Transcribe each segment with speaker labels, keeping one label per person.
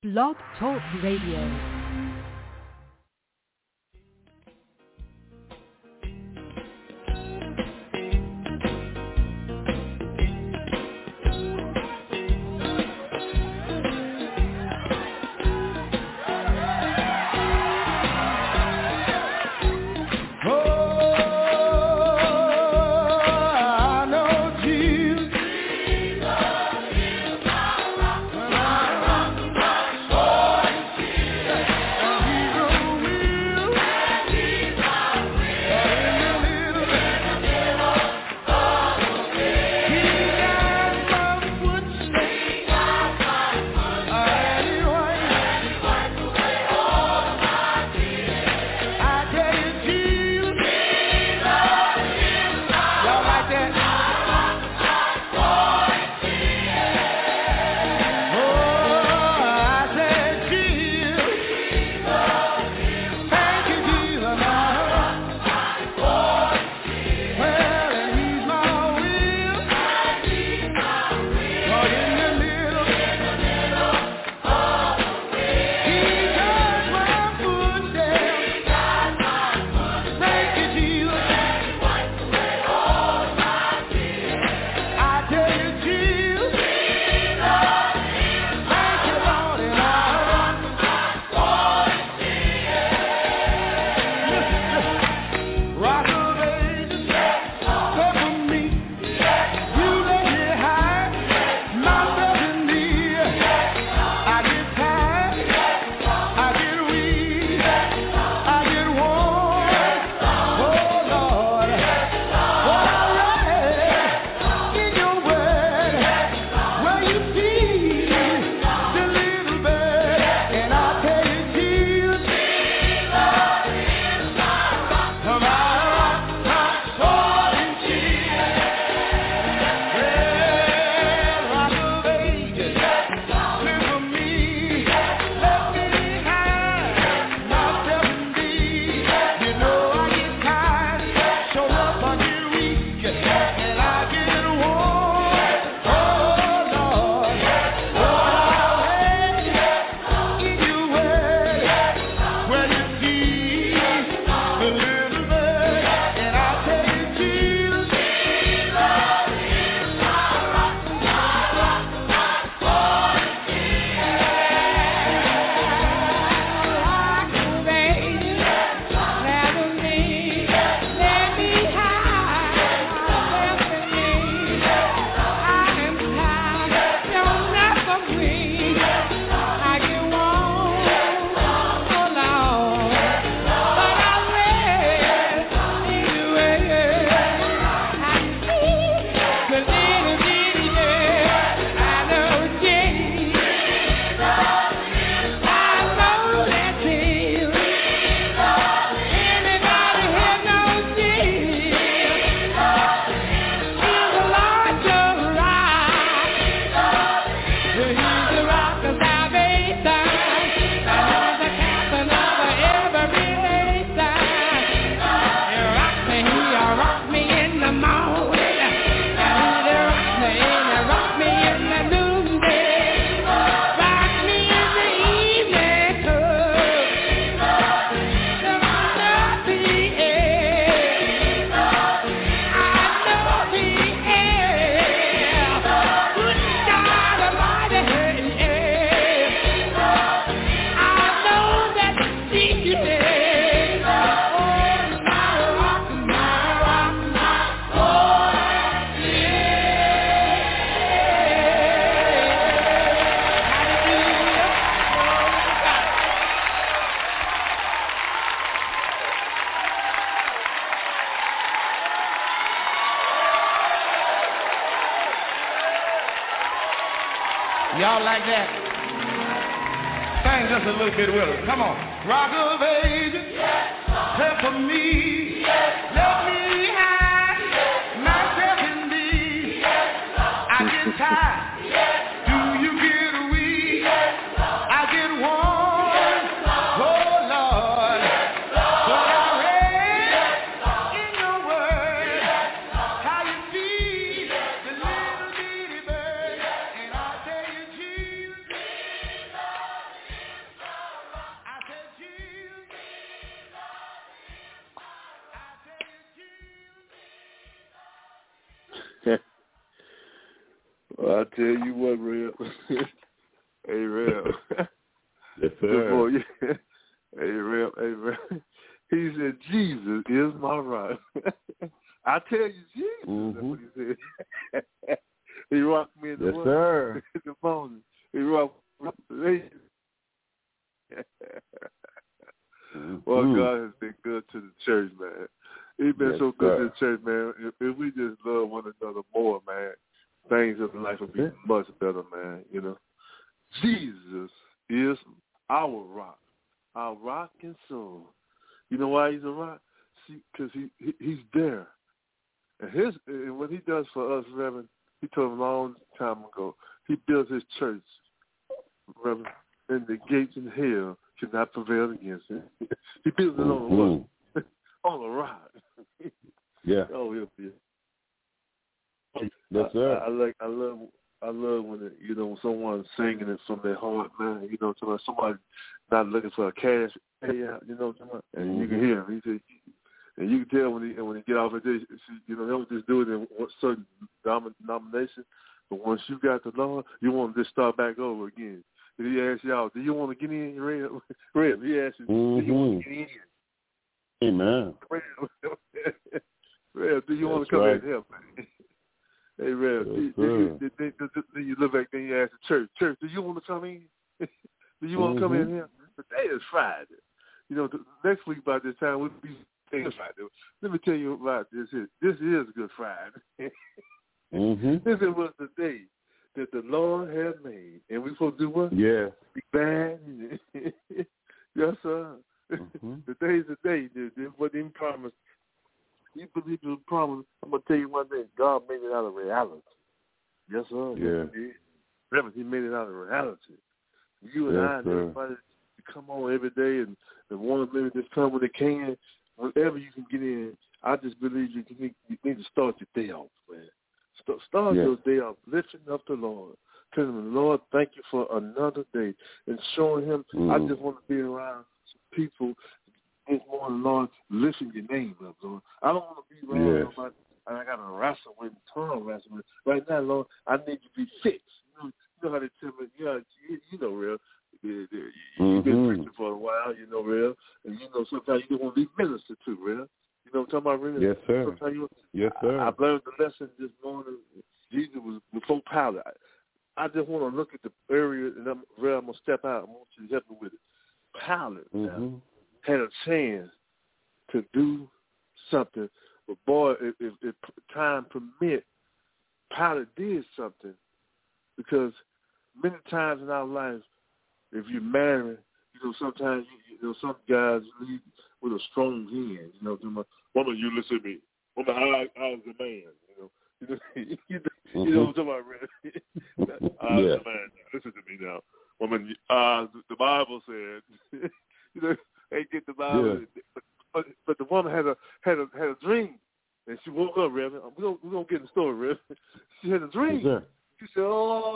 Speaker 1: Blog Talk Radio.
Speaker 2: Y'all like that? Sing just a little bit with us. Come on. Rock of ages, help for me. Let me hide myself in thee. I get tired. Do you get weak? I get warm. Oh Lord. But I read in your word how you feed the little bitty bird. And I tell you, Jesus.
Speaker 1: I tell you what, Real. Hey, Real.
Speaker 3: Yes, sir.
Speaker 1: Hey, Real. He said, Jesus is my rock. I tell you, Jesus. That's what he said. He rocked me in the
Speaker 3: sir.
Speaker 1: in the morning. He rocked me. Well, God has been good to the church, man. He's been so good to the church, man. If we just love one another more, man, things in life will be much better, man. You know, Jesus is our rock and soul. You know why he's a rock? See, because he's there, and what he does for us, Reverend, he told him a long time ago. He built his church, Reverend, and the gates in hell should not prevail against it. He built it on on a rock.
Speaker 3: Yeah.
Speaker 1: Oh, he'll be.
Speaker 3: Yes, sir.
Speaker 1: I love when when someone's singing it from their heart, man. You know, somebody not looking for a cash payout. You know, and you can hear him. He said, and you can tell when he get off of this, they don't just do it in one certain denomination. But once you got the Lord, you want to just start back over again. And he asks y'all, do you want to get in? Red, he asks you, do you want to get in?
Speaker 3: Amen.
Speaker 1: Red, do you want to come in and help, man? Hey, Red, then you look back, then you ask the church, do you want to come in? Do you want to come in here? Today is Friday. The next week by this time we'll be saying Friday. Let me tell you about this. This is Good Friday. This was the day that the Lord had made. And we supposed to do what?
Speaker 3: Yeah.
Speaker 1: Be glad. Yes, sir. The day is the day. What he promised. You believe the promise. I'm going to tell you one thing. God made it out of reality. Yes, sir.
Speaker 3: Yeah.
Speaker 1: Yes, he did. Remember, he made it out of reality. You and I and everybody come on every day and want to maybe just come when they can. Whenever you can get in, I just believe you need to start your day off, man. Start your day off lifting up the Lord. Telling him, Lord, thank you for another day. And showing him, I just want to be around people this morning, Lord, lifting your name up, Lord. I don't want to be around nobody I got to wrestle with, turn wrestle with. Right now, Lord, I need you to be fixed. You know how they tell me, you know, Real. You've been preaching for a while, you know, Real. And sometimes you don't want to be ministered to, Real. You know what I'm talking about, Real?
Speaker 3: Yes, sir. Yes, sir.
Speaker 1: I learned the lesson this morning. Jesus was before Pilate. I just want to look at the area, and I'm going to step out. I want you to help me with it. Pilate had a chance to do something, but boy, if time permit, Pilate did something, because many times in our lives, if you're married, sometimes some guys lead with a strong hand. Woman, you listen to me. Woman, how's the man? You know what I'm talking about, how's the man? Listen to me now. Woman, the Bible said, ain't get the Bible, but the woman had a dream, and she woke up, Reverend. We're gonna get in the story, Reverend. She had a dream. Yes, she said,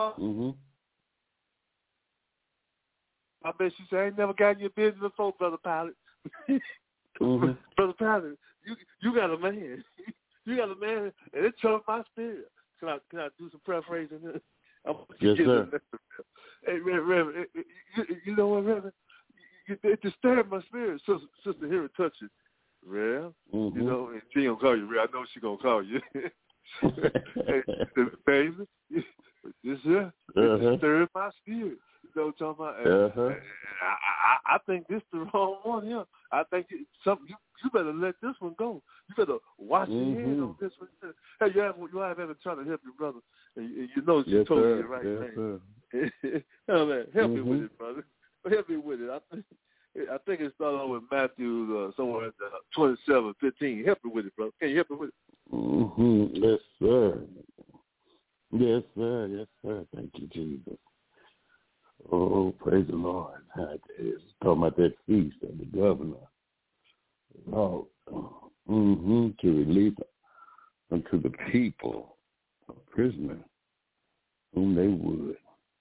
Speaker 1: I bet she said, I ain't never got in your business before, Brother Pilot. Brother Pilot, you got a man. You got a man, and it choked my spirit. Can I do some paraphrasing?
Speaker 3: Yes, sir.
Speaker 1: Hey, Reverend, you know what, Reverend? It disturbed my spirit. Sister Hera touched it. Real, and she ain't gonna call you Real. I know she gonna call you. Hey, baby, this here, it disturbed my spirit. You know what I'm talking about? I think this the wrong one here. I think you better let this one go. You better wash your hands on this one. Hey, you have ever tried to help your brother, and you know she told you the right thing. Oh, man, help me with it, brother. Help me with it. I think it started off with Matthew somewhere at 27:15. Help me with it, brother. Can you help me with it?
Speaker 3: Yes, sir. Yes, sir. Yes, sir. Thank you, Jesus. Oh, praise the Lord. It's talking about that feast of the governor. Oh, to release unto the people a prisoner whom they would.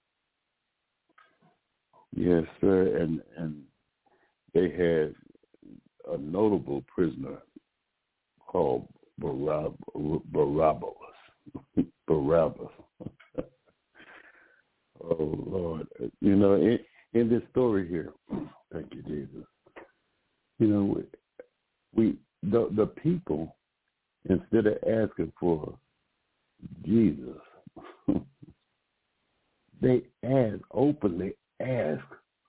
Speaker 3: Yes, sir. And they had a notable prisoner called Barabbas. Barabbas. Oh, Lord. You know, in this story here, thank you, Jesus. You know, the people, instead of asking for Jesus, they openly ask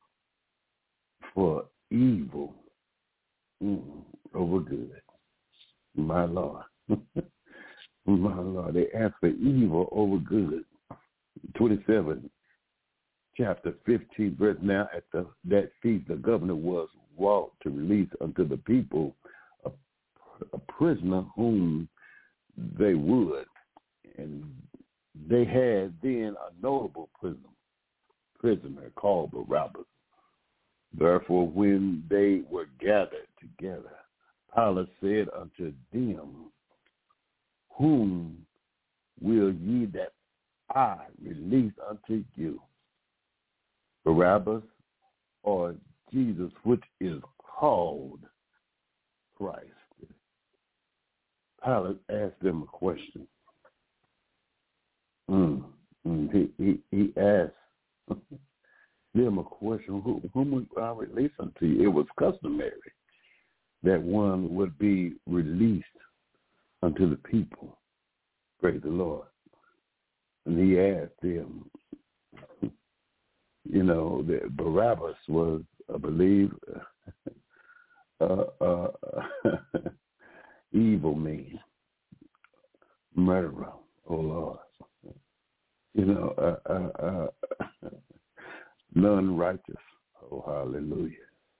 Speaker 3: for evil over good. My Lord. My Lord. They ask for evil over good. 27, chapter 15, verse. Now at that feast, the governor was wrought to release unto the people a prisoner whom they would. And they had then a notable prisoner called Barabbas. Therefore, when they were gathered together, Pilate said unto them, whom will ye that I release unto you, Barabbas or Jesus, which is called Christ? Pilate asked them a question. He asked them a question, whom will I release unto you? It was customary that one would be released unto the people. Praise the Lord. And he asked them, you know, that Barabbas was, I believe, evil man, murderer, oh Lord. You know, none righteous, oh hallelujah.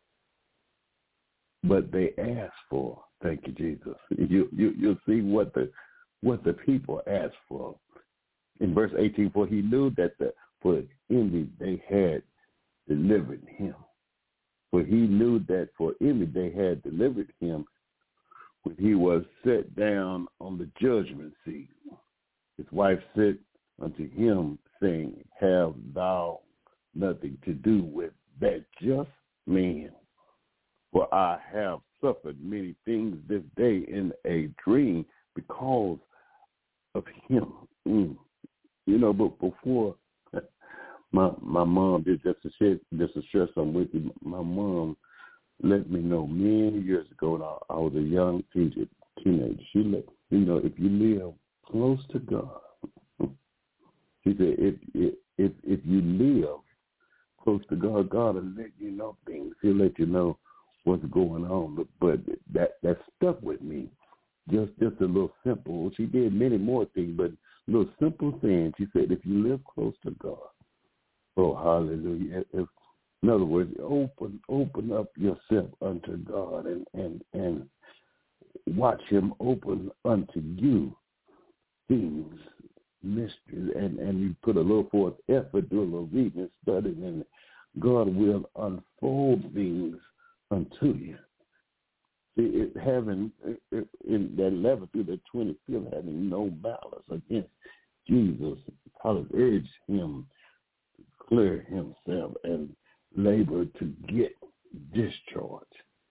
Speaker 3: But they asked for, thank you, Jesus. You'll see what the people asked for. In verse 18, for he knew that for envy they had delivered him. For he knew that for envy they had delivered him when he was set down on the judgment seat. His wife said unto him, saying, have thou nothing to do with that just man? For I have suffered many things this day in a dream because of him. You know, but before my mom did, just to share something with you, my mom let me know many years ago when I was a young teenager. She let you know, if you live close to God, she said, if you live close to God, God will let you know things. He'll let you know what's going on. But that stuck with me. Just a little simple. She did many more things, but a little simple thing. She said, if you live close to God, oh hallelujah. In other words, open up yourself unto God and watch him open unto you things, mysteries, and you put a little forth effort, do a little reading and studying, and God will unfold things unto you. See, in that 11th through the 25th, having no malice against Jesus, Pilate urged him to clear himself and labor to get discharged.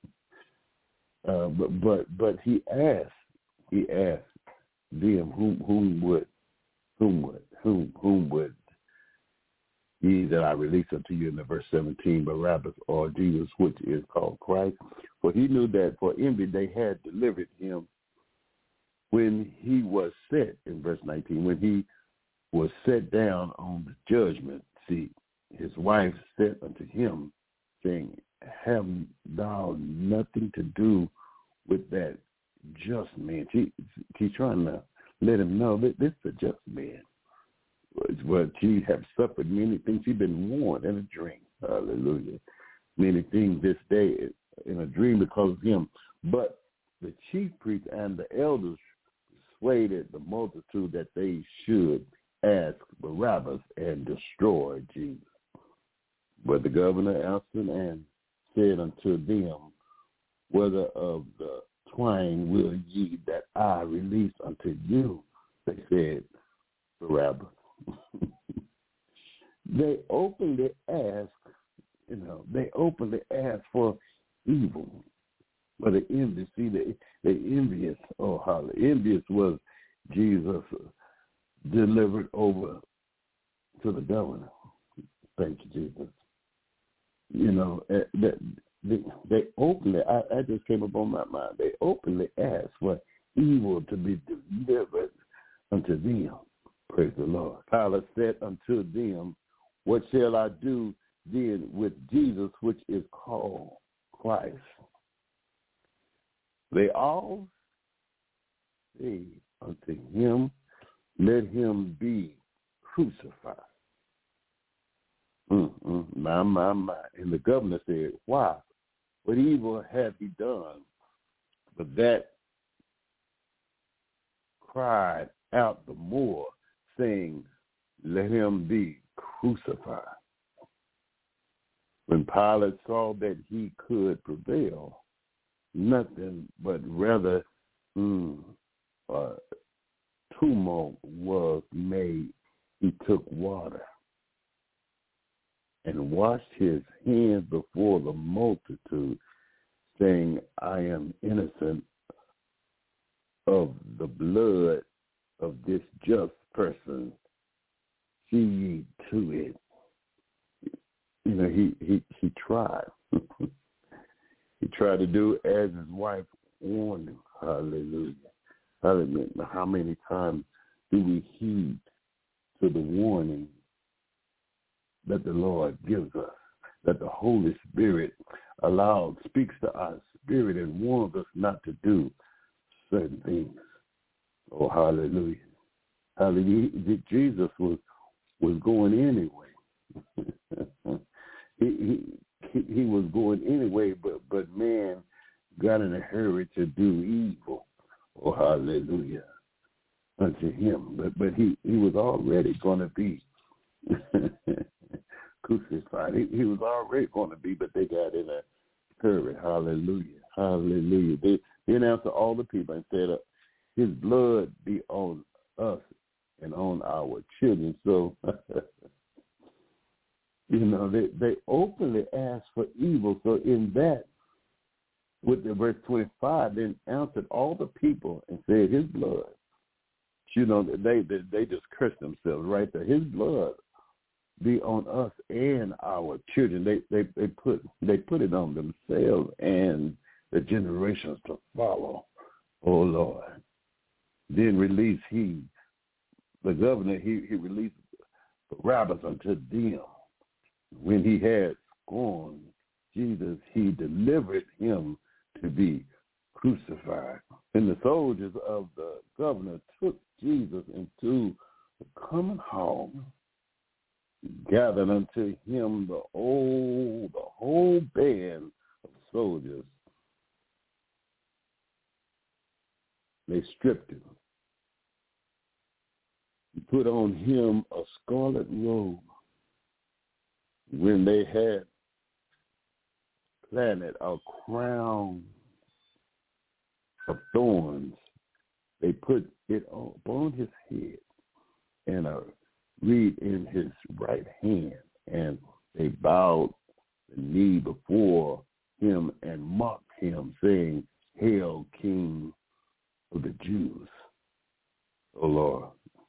Speaker 3: But he asked them, whom would ye that I release unto you, in the verse 17, Barabbas or Jesus, which is called Christ? For he knew that for envy they had delivered him when he was set, in verse 19, when he was set down on the judgment seat. His wife said unto him, saying, have thou nothing to do with that just man? She's trying to let him know that this is a just man. But she have suffered many things. She's been warned in a dream. Hallelujah. Many things this day in a dream because of him. But the chief priests and the elders persuaded the multitude that they should ask Barabbas and destroy Jesus. But the governor answered and said unto them, whether of the twain will ye that I release unto you? They said, Barabbas. They openly ask, for evil. But the envy, the envious, oh how the envious was Jesus delivered over to the governor. Thank you, Jesus. You know, they openly, I just came up on my mind, they openly asked for evil to be delivered unto them. Praise the Lord. Pilate said unto them, what shall I do then with Jesus, which is called Christ? They all say unto him, let him be crucified. My. And the governor said, why? What evil have he done? But that cried out the more, saying, let him be crucified. When Pilate saw that he could prevail, nothing but rather tumult was made. He took water and washed his hands before the multitude, saying, I am innocent of the blood of this just person. See ye to it. You know, he tried. He tried to do as his wife warned him. Hallelujah. Hallelujah. How many times do we heed to the warning that the Lord gives us, that the Holy Spirit speaks to our spirit and warns us not to do certain things? Oh, hallelujah. Hallelujah. Jesus was going anyway. he was going anyway, but man got in a hurry to do evil. Oh, hallelujah, unto him. But he was already going to be crucified. He was already going to be, but they got in a hurry. Hallelujah, hallelujah. They announced to all the people and said, his blood be on us and on our children. So, you know, they openly asked for evil. So in that, with the verse 25, they answered all the people and said, his blood. You know, they just cursed themselves right there. His blood be on us and our children. They put it on themselves and the generations to follow. Oh Lord. Then released the governor, he released Barabbas unto them. When he had scorned Jesus, he delivered him to be crucified. And the soldiers of the governor took Jesus into the common hall, gathered unto him the whole band of soldiers. They stripped him. He put on him a scarlet robe. When they had planted a crown of thorns, they put it upon his head and a reed in his right hand, and they bowed the knee before him and mocked him, saying, Hail, King of the Jews. Oh, Lord.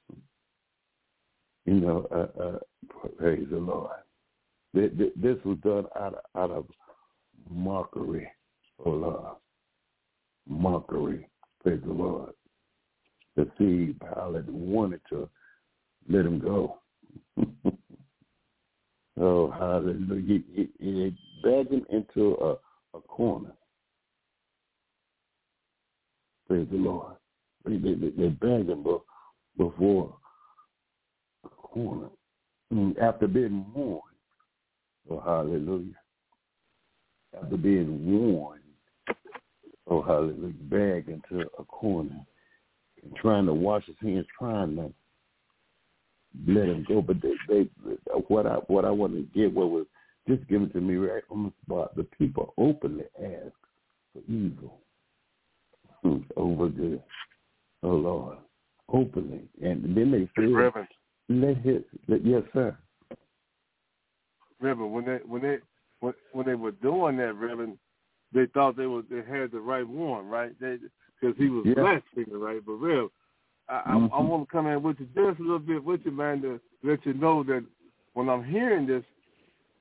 Speaker 3: You know, praise the Lord. This was done out of mockery, oh Lord. Mockery, praise the Lord. The see Pilate wanted to let him go. Oh, hallelujah. He backed him into a corner. Praise the Lord. They bagged him before a corner. After being warned. Oh, hallelujah. After being warned, oh, hallelujah, bagged into a corner and trying to wash his hands, trying to let him go. But they what I want to get, what was just given to me right on the spot, the people openly asked for evil over good. Oh, Lord, openly. And then they said,
Speaker 1: Reverend,
Speaker 3: yes, sir.
Speaker 1: Reverend, when they were doing that, Reverend, they thought they had the right one, right? Because he was blaspheming, right? But Reverend, I want to come in with you just a little bit with you, man, to let you know that when I'm hearing this,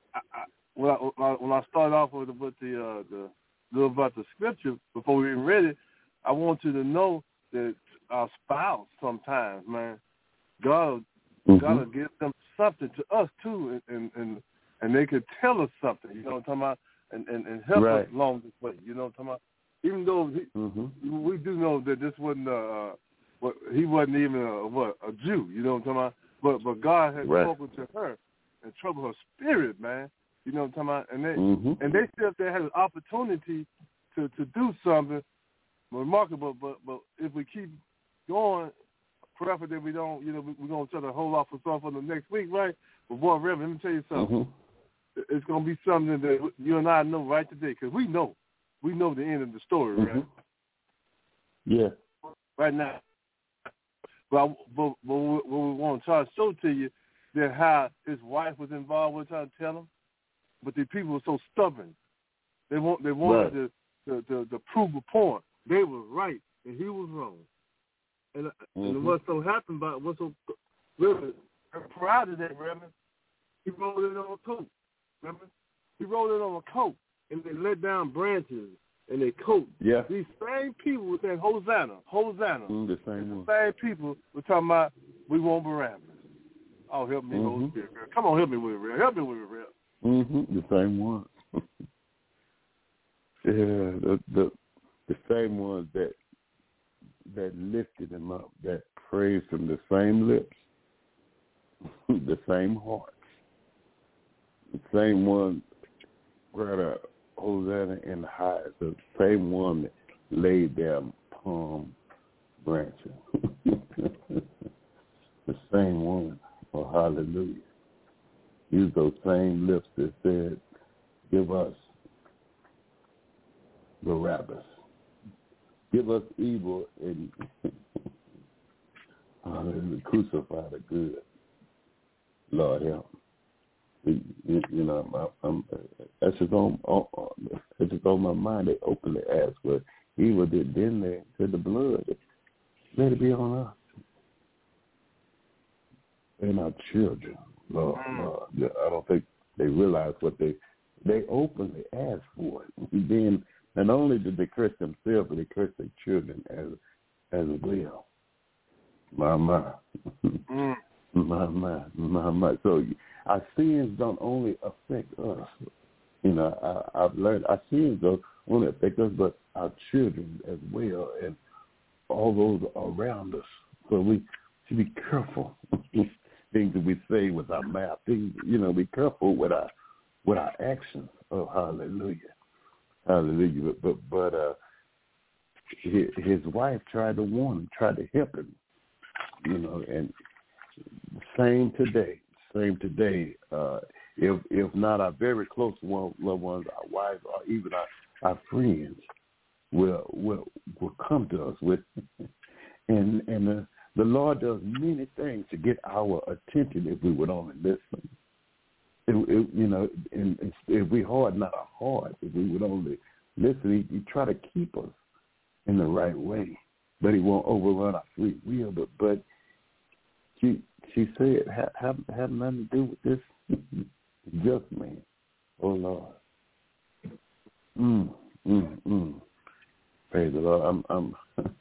Speaker 1: when I started off with the little about the scripture before we even read it, I want you to know that our spouse sometimes, man, God will give them something to us too, and they could tell us something, you know what I'm talking about, and help us along this way, you know what I'm talking about. Even though we do know that this wasn't he wasn't even a Jew, you know what I'm talking about, but God had spoken to her and troubled her spirit, man, you know what I'm talking about, and they still had an opportunity to do something remarkable, but if we keep going, forever that we don't, you know, we're going to try to hold off for something for the next week, right? But boy, Reverend, let me tell you something. It's going to be something that you and I know right today, because we know the end of the story, right?
Speaker 3: Yeah.
Speaker 1: Right now. But what we want to try to show to you that how his wife was involved with trying to tell him, but the people were so stubborn. They wanted to prove a point. They were right and he was wrong. And what so happened about what's so really proud of that, Reverend, he rolled it on a coat. Remember? He rolled it on a coat and they let down branches and they coat.
Speaker 3: Yeah.
Speaker 1: These same people were saying Hosanna.
Speaker 3: The same
Speaker 1: people were talking about we want Barabbas. Oh, help me, Holy Spirit. Come on, help me with it, real. Help me with it, real.
Speaker 3: The same ones. Yeah, the same ones that lifted him up, that praised him, the same lips, the same hearts, the same one brought up Hosanna in the highest, the same one that laid down palm branches. The same one. Oh, hallelujah. Use those same lips that said, give us Barabbas. Give us evil and crucify the good. Lord help. You know, that's just on my mind. They openly ask what evil did. Then they said the blood. Let it be on us and our children. Lord. I don't think they realize what they openly ask for it. Then not only did they curse themselves, but they cursed their children as well. My. So our sins don't only affect us. You know, I've learned our sins don't only affect us, but our children as well, and all those around us. So we should be careful. Things that we say with our mouth. Things, you know, be careful with our actions. Oh, hallelujah. Hallelujah. But his wife tried to warn him, tried to help him, you know, and same today. If not our very close loved ones, our wives, or even our friends will come to us with, and the Lord does many things to get our attention if we would only listen. You know, and if we harden not our heart, if we would only listen, he try to keep us in the right way, but he won't overrun our free will. But she said, have nothing to do with this just man. Oh Lord. Praise the Lord. I'm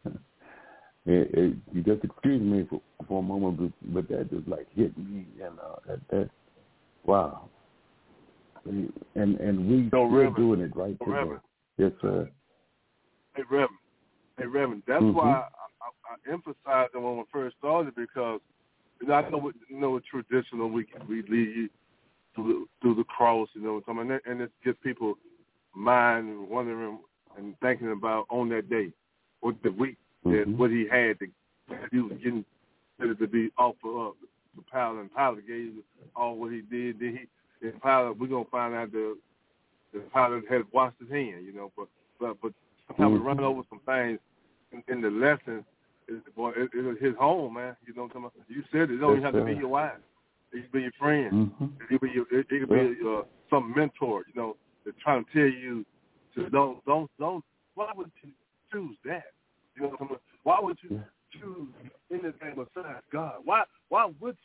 Speaker 3: you just excuse me for a moment, but that just like hit me, you know. That wow. And we're doing it right today.
Speaker 1: Reverend.
Speaker 3: Yes, sir.
Speaker 1: Hey, Reverend. That's why I emphasized it when we first started, because you know, I know it's traditional. We lead through the cross, you know, and it gets people mind wondering and thinking about on that day, what the week that what he had, he was getting ready to be offered up to Pilate, and Pilate gave all what he did. Then Pilate, we're gonna find out that Pilate had washed his hand, you know. But sometimes we run over some things in the lesson. It's his home, man. You know what I'm talking about? You said it. It don't even have to be your wife. It could be your friend. It could be some mentor, you know, that's trying to tell you to don't. Why would you choose that? You know what I'm talking about? Why would you choose anything besides God? Why would you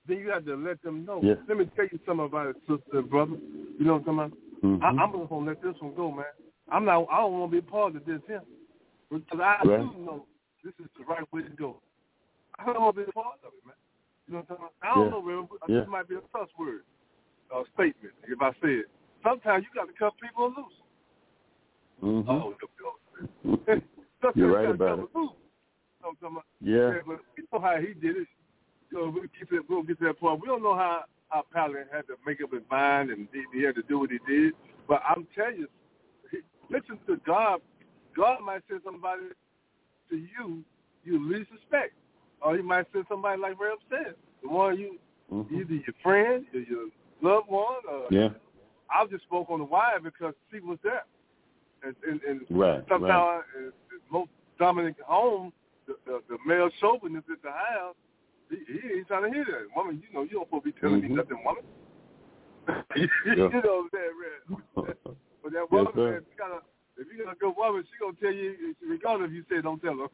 Speaker 1: then you have to let them know.
Speaker 3: Yeah.
Speaker 1: Let me tell you something about it, sister and brother. You know what I'm talking about?
Speaker 3: Mm-hmm.
Speaker 1: I'm just gonna let this one go, man. I don't want to be a part of this here, because I do know this is the right way to go. I don't want to be a part of it, man. You know what I'm talking about? I don't know, man. This might be a cuss word, statement, if I say it. Sometimes you got to cut people loose.
Speaker 3: Mm-hmm.
Speaker 1: Oh, no.
Speaker 3: You're right about it.
Speaker 1: Loose. You know what I'm talking about?
Speaker 3: Yeah.
Speaker 1: But we know how he did it. We'll get to that point. We don't know how Paladin had to make up his mind and he had to do what he did. But I'm telling you, listen to God. God might send somebody to you least suspect. Or he might send somebody like Rev said, the one you, either your friend or your loved one. I just spoke on the wire because she was there. And sometimes in most dominant home, the male chauvinist at the house, he ain't trying to hear that. Woman, you know, you don't supposed to be telling me nothing, woman. You know what I'm saying, Red? But that woman, man, if you got a good woman, she going to tell you, regardless if you say don't tell her.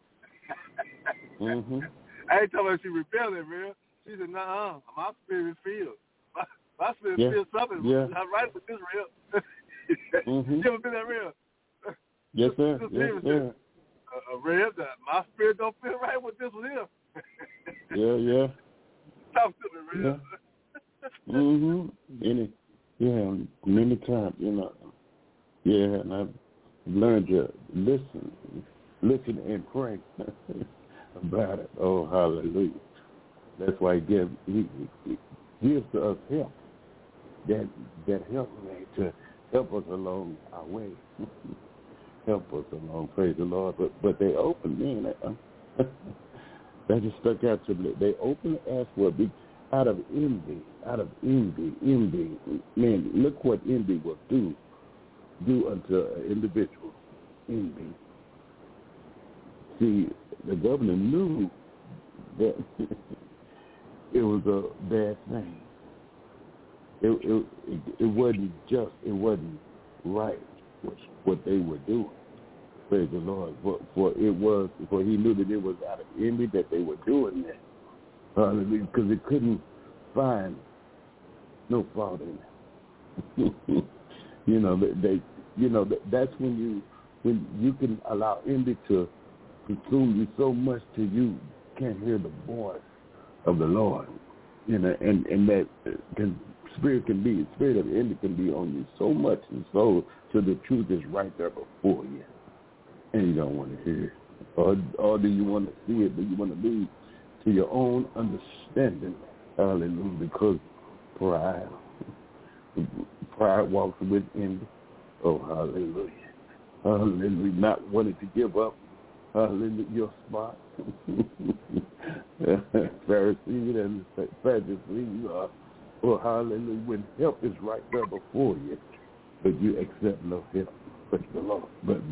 Speaker 1: I ain't telling her she rebelling, real. She said, nah, my spirit feels. My spirit feels something. Not right with this, real. You ever been that real?
Speaker 3: Yes, sir. Yes, sir.
Speaker 1: Rev, my spirit don't feel right with this one here.
Speaker 3: Yeah.
Speaker 1: Talk to me, Rev.
Speaker 3: Many times, you know. Yeah, and I've learned to listen and pray about it. Oh, hallelujah. That's why he gives to us help. That help me to help us along our way. Help us along, praise the Lord. But they open, man, that just stuck out to me. They open as well, out of envy. Man, look what envy will do unto an individual. Envy. See, the governor knew that it was a bad thing. It wasn't just, it wasn't right what they were doing. Praise the Lord. For he knew that it was out of envy that they were doing that. Hallelujah. Because it couldn't find no fault in it. That's when you can allow envy to consume you so much till you can't hear the voice of the Lord. And that spirit of envy can be on you so much and so the truth is right there before you. And you don't want to hear it. Or do you want to see it? Do you want to lead to your own understanding? Hallelujah. Because pride walks with envy. Oh, hallelujah. Hallelujah. Not wanting to give up. Hallelujah. Your spot. Pharisee and Sadducee, you are. Oh, hallelujah. When help is right there before you, but you accept no help. Praise the Lord. But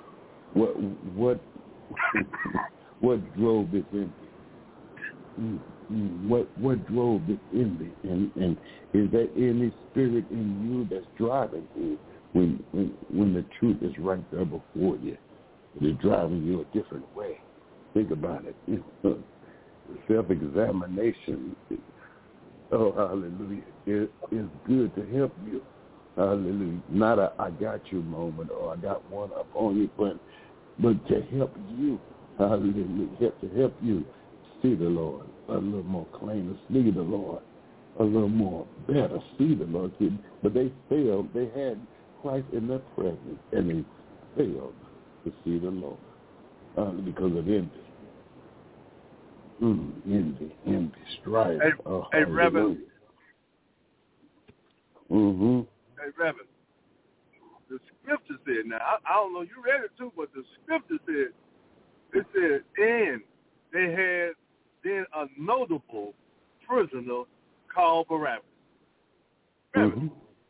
Speaker 3: what drove this envy? What drove this envy? And is there any spirit in you that's driving you when the truth is right there before you? It's driving you a different way. Think about it. Self-examination, oh, hallelujah, is good to help you. Hallelujah. Not a I got you moment or I got one up on you, but to help you. Hallelujah. To help you see the Lord a little more cleaner, see the Lord a little more better, see the Lord. But they failed. They had Christ in their presence, and they failed to see the Lord because of envy. Envy, strife.
Speaker 1: Hey, Reverend. Hey, Reverend. The scripture said, now, I don't know, you read it too, but the scripture said, it said, and they had then a notable prisoner called Barabbas. Reverend.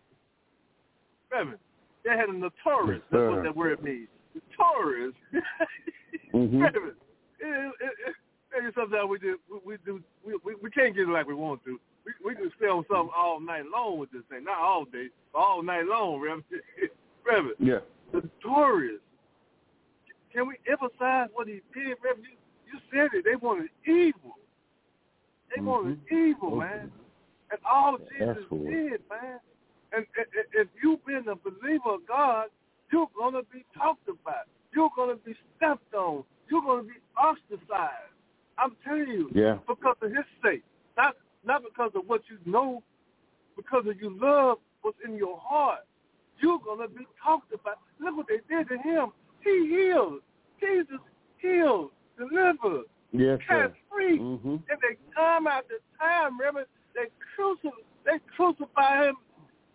Speaker 1: They had a notorious, that's what that word means. Notorious. Reverend. Sometimes we can't get it like we want to. We can stay on something all night long with this thing. Not all day, but all night long, Reverend. Reverend.
Speaker 3: Yeah.
Speaker 1: Notorious. Can we emphasize what he did, Reverend? You said it. They wanted evil. They wanted evil, man. And all Jesus did, man. And if you've been a believer of God, you're going to be talked about. You're going to be stepped on. You're going to be ostracized. I'm telling you, because of his sake. Not because of what you know, because of you love what's in your heart. You're going to be talked about. Look what they did to him. He healed. Jesus healed, delivered, cast free. And they come out the time, remember, they crucify him.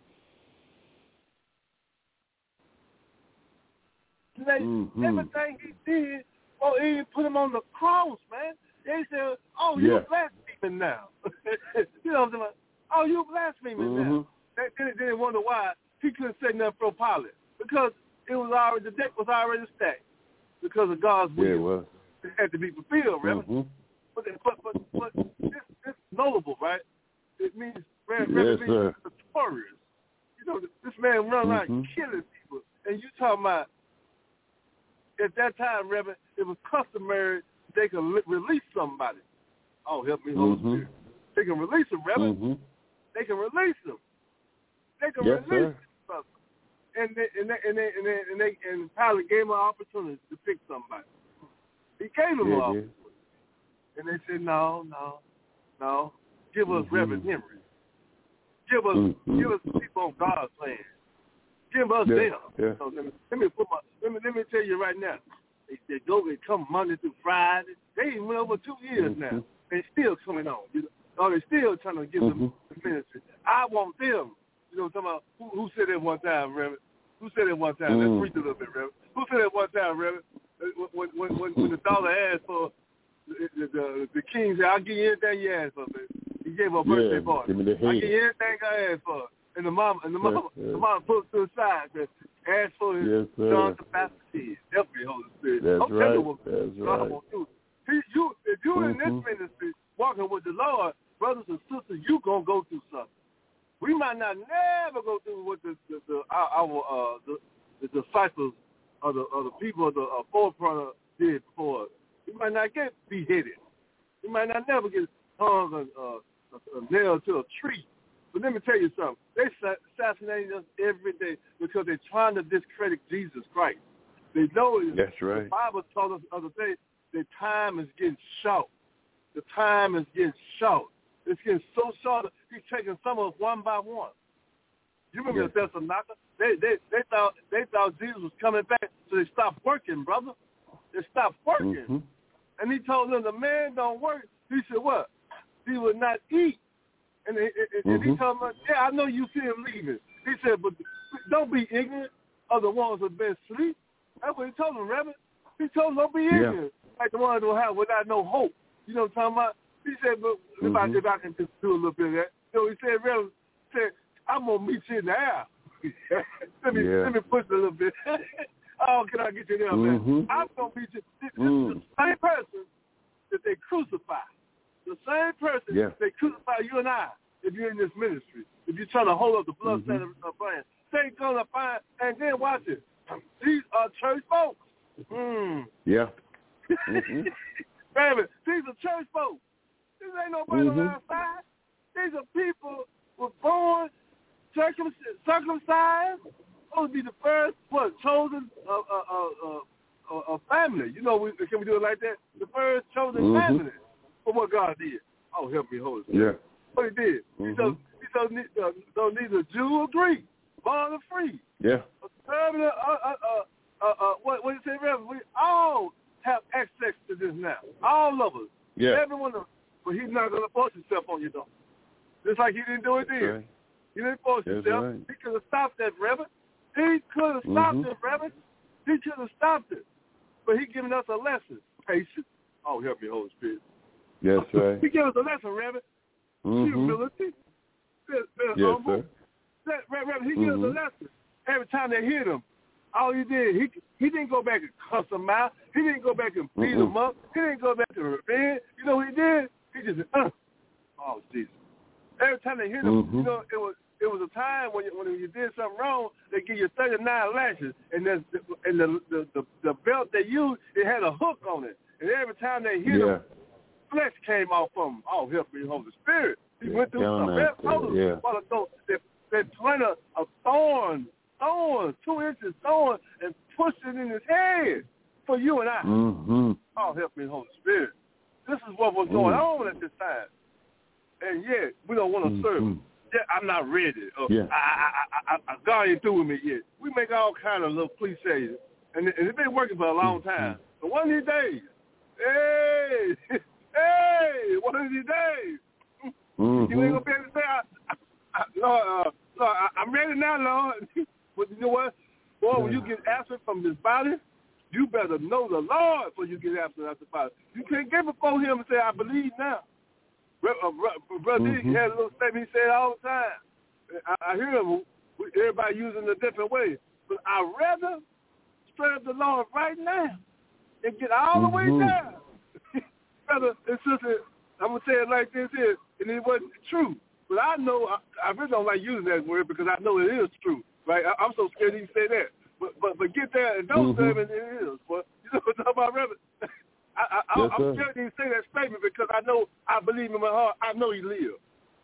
Speaker 1: Everything he did, he put him on the cross, man. They said, you're blaspheming now. You know what I'm saying? Oh, you're blaspheming now. Then they wonder why he couldn't say nothing for Pilate. Because the deck was already stacked. Because of God's will. It had to be fulfilled, right? But it's notable, right? It means notorious. You know, this man run around killing people. And you talking about, at that time, Reverend, it was customary they could release somebody. Oh, help me, Holy Spirit. They can release them, Reverend. They can release them. They can release them. And Pilate gave him an opportunity to pick somebody. He gave him an opportunity. And they said, no. Give us Reverend Henry. Give us people on God's land. Give us them. So let me tell you right now. They come Monday through Friday. They even went over 2 years now. They still coming on. You know, they still trying to give them the ministry. I want them. You know what I'm talking about? Who said that one time, Reverend? Who said that one time? Let's preach a little bit, Reverend. Who said that one time, Reverend? When the dollar asked for the king said, I'll give you anything you ask for, man. He gave her a birthday party. I'll give you anything I asked for. And the mama put it to the side and asked for his John the Baptist kid. Help me, Holy Spirit.
Speaker 3: That's
Speaker 1: I'm telling you what God wants to do. If you're in this ministry walking with the Lord, brothers and sisters, you're going to go through something. We might not never go through what the disciples or the people of the forefront did before us. We might not get beheaded. We might not never get hung nailed to a tree. But let me tell you something. They assassinate us every day because they're trying to discredit Jesus Christ. They know
Speaker 3: that's right.
Speaker 1: The Bible told us the other day that time is getting short. The time is getting short. It's getting so short. He's taking some of us one by one. You remember the Thessalonica? They thought Jesus was coming back, so they stopped working, brother. They stopped working. And he told them, the man don't work. He said, what? He would not eat. And he told them, I know you see him leaving. He said, but don't be ignorant of the ones who have been asleep. That's what he told them, Reverend. He told them, don't be ignorant, like the ones who have without no hope. You know what I'm talking about? He said, but if I can just do a little bit of that. So he said, Reverend, I'm going to meet you in the air. let me push it a little bit. Oh, can I get you there, man? I'm going to meet you. This is the same person that they crucify. The same person they crucify you and I if you're in this ministry. If you're trying to hold up the blood standard of brand. They're going to find, and then watch it. These are church folks. Baby, these are church folks. These ain't nobody on the outside. These are people who were born circumcised. Supposed to be the first, chosen family. You know, can we do it like that? The first chosen family for what God did. Oh, help me, Holy Spirit. What he did. He told neither Jew or Greek, born or free. What did he say, Reverend? We all have access to this now. All of us. Everyone of us. But he's not going to force himself on you, though. Just like he didn't do it then. Right. He didn't force himself. Right. He could have stopped that, Reverend. He could have stopped it, Reverend. He could have stopped it. But he giving us a lesson. Patience. Oh, help me, Holy Spirit.
Speaker 3: Yes, right.
Speaker 1: He gave us a lesson, Reverend. Humility. Humble. Reverend, he gave us a lesson. Every time they hit him, all he did, he didn't go back and cuss them out. He didn't go back and beat them up. He didn't go back to revenge. You know what he did? He just said, oh, Jesus. Every time they hit him, you know, it was a time when you did something wrong, they give you 39 lashes, and the belt they used, it had a hook on it. And every time they hit him, flesh came off of him. Oh, help me, Holy Spirit. He went through something. That planted a thorn, 2 inches thorn, and pushed it in his head for you and I.
Speaker 3: Mm-hmm.
Speaker 1: Oh, help me, Holy Spirit. This is what was going on at this time. And yet, we don't want to serve him. Yeah, I'm not ready. God ain't through with me yet. We make all kind of little cliches, and it's been working for a long time. But one of these days, one of these days, you ain't going to be able to say, Lord, I'm ready now, Lord. But you know what? Boy, when you get absent from this body, you better know the Lord before you get absent out the body. You can't get before him and say, I believe now. Brother he had a little statement he said all the time. I hear him, everybody using it a different way. But I'd rather serve the Lord right now and get all the way down. Brother and sister, I'm going to say it like this here, and it wasn't true. But I know, I really don't like using that word because I know it is true. Right? I'm so scared to even say that. But get there and don't serve it, it is. But you know what I'm talking about, Reverend? I'm scared to even say that statement because I believe in my heart. I know he lived.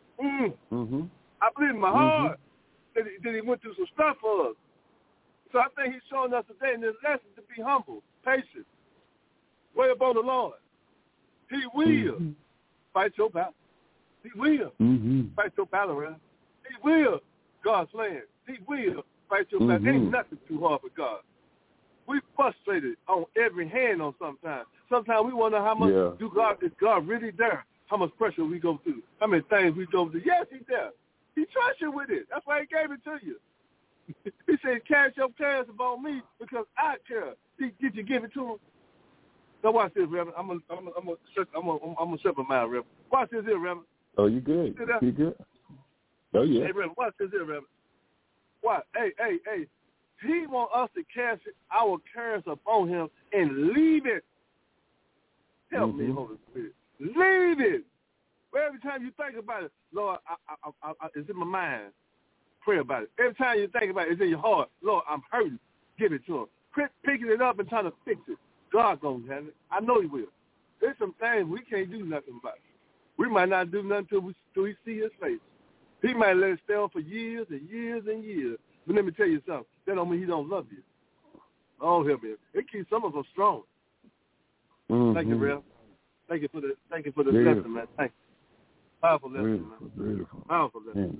Speaker 1: I believe in my heart that he went through some stuff for us. So I think he's showing us today in this lesson to be humble, patient, wait upon the Lord. He will fight your battle. He will fight your battle, right? He will God's land. He will fight your battle. Ain't nothing too hard for God. We frustrated on every hand on sometimes. Sometimes we wonder how much is God really there? How much pressure we go through? How many things we go through? Yes, he's there. He trusts you with it. That's why he gave it to you. He said, cast your cares upon me because I care. Did you give it to him? Now watch this, Reverend. I'm gonna shut my mouth, Reverend. Watch this here, Reverend.
Speaker 3: Oh, you good? You good? Oh yeah.
Speaker 1: Hey, Reverend, watch this here, Reverend. What? Hey. He wants us to cast our cares upon him and leave it. Help me, Holy Spirit. Leave it. But every time you think about it, Lord, it's in my mind. Pray about it. Every time you think about it, it's in your heart. Lord, I'm hurting. Give it to him. Quit picking it up and trying to fix it. God gonna have it. I know he will. There's some things we can't do nothing about. We might not do nothing till we see his face. He might let it stay on for years and years and years. But let me tell you something. That don't mean he don't love you. Oh, help me. It keeps some of us strong. Thank you, Rev. Thank you for the lesson, man. Thank you. Powerful lesson, man.
Speaker 3: Beautiful.
Speaker 1: Powerful lesson.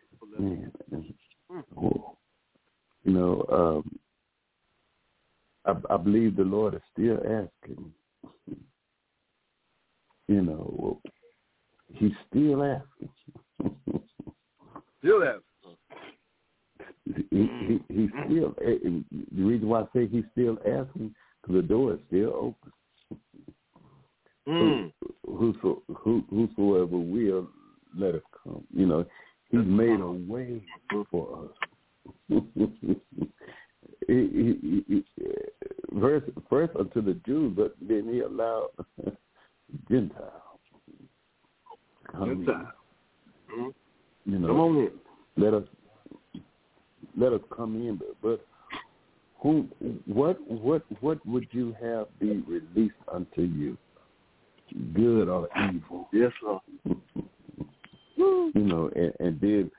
Speaker 3: Cool. You know, I believe the Lord is still asking. You know, he's still asking.
Speaker 1: Still asking.
Speaker 3: He's still. The reason why I say he's still asking because the door is still open. Whosoever will, let us come. You know, he's made a way for us. First unto the Jews, but then he allowed Gentiles.
Speaker 1: Gentiles.
Speaker 3: You know,
Speaker 1: come on in.
Speaker 3: Let us come in, but what would you have be released unto you, good or evil?
Speaker 1: Yes, Lord.
Speaker 3: You know, and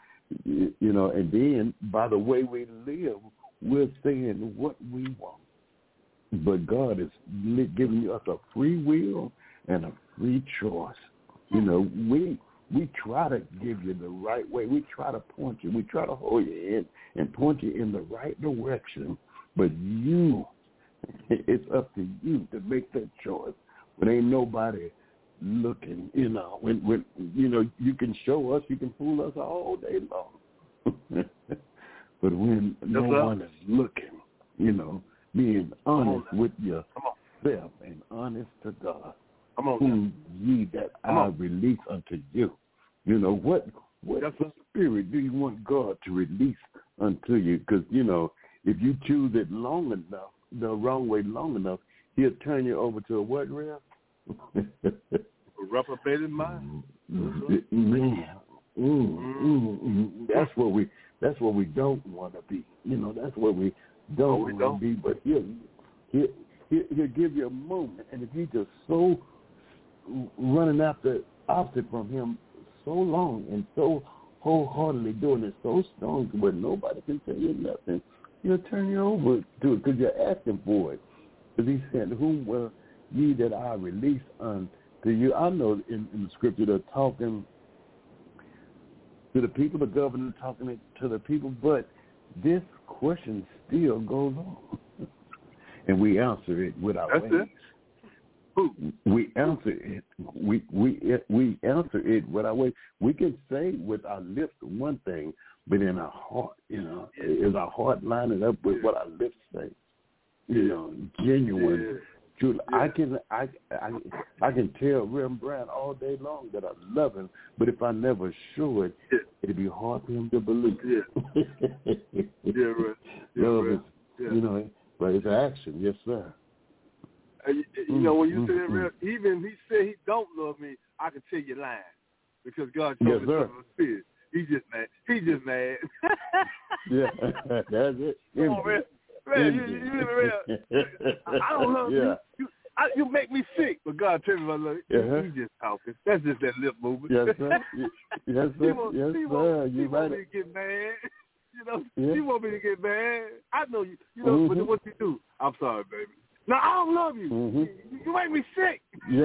Speaker 3: then by the way we live, we're saying what we want. But God is giving us a free will and a free choice. You know, we try to give you the right way. We try to point you. We try to hold you in and point you in the right direction. But it's up to you to make that choice. When ain't nobody looking, you know. When you know, you can show us, you can fool us all day long. But when no one is looking, you know, being honest with yourself and honest to God, whom ye that I release unto you. You know, what spirit do you want God to release unto you? Because, you know, if you choose it long enough, the wrong way long enough, he'll turn you over to a what, Rev?
Speaker 1: A reprobated mind.
Speaker 3: That's what we don't want to be. You know, that's what we don't want to be. But he'll give you a moment, and if you just so running after opposite from him so long and so wholeheartedly doing it so strong to where nobody can tell you nothing, you'll turn you over to it because you're asking for it. Because he said, whom will ye that I release unto you? I know in the scripture they're talking to the people, the governor talking to the people, but this question still goes on. And we answer it with our ways. We answer it. We answer it with our way. We can say with our lips one thing, but in our heart, is our heart lining up with what our lips say? Genuine. Truly, I can tell Reverend Brown all day long that I love him, but if I never show it, it'd be hard for him to believe. Love is, but it's action. Yes, sir.
Speaker 1: When you say that, even he said he don't love me, I can tell you lying because God told me something of the spirit. He's just mad. Yeah,
Speaker 3: that's it.
Speaker 1: Come on, man. I don't love you. You make me sick, but God tell me I love you. He's just talking. That's just that lip movement.
Speaker 3: Yes, sir. Yes, sir. He want me to get mad. He want me to get mad. I know you. But what you do? I'm sorry, baby. No, I don't love you. You make me sick. Yeah.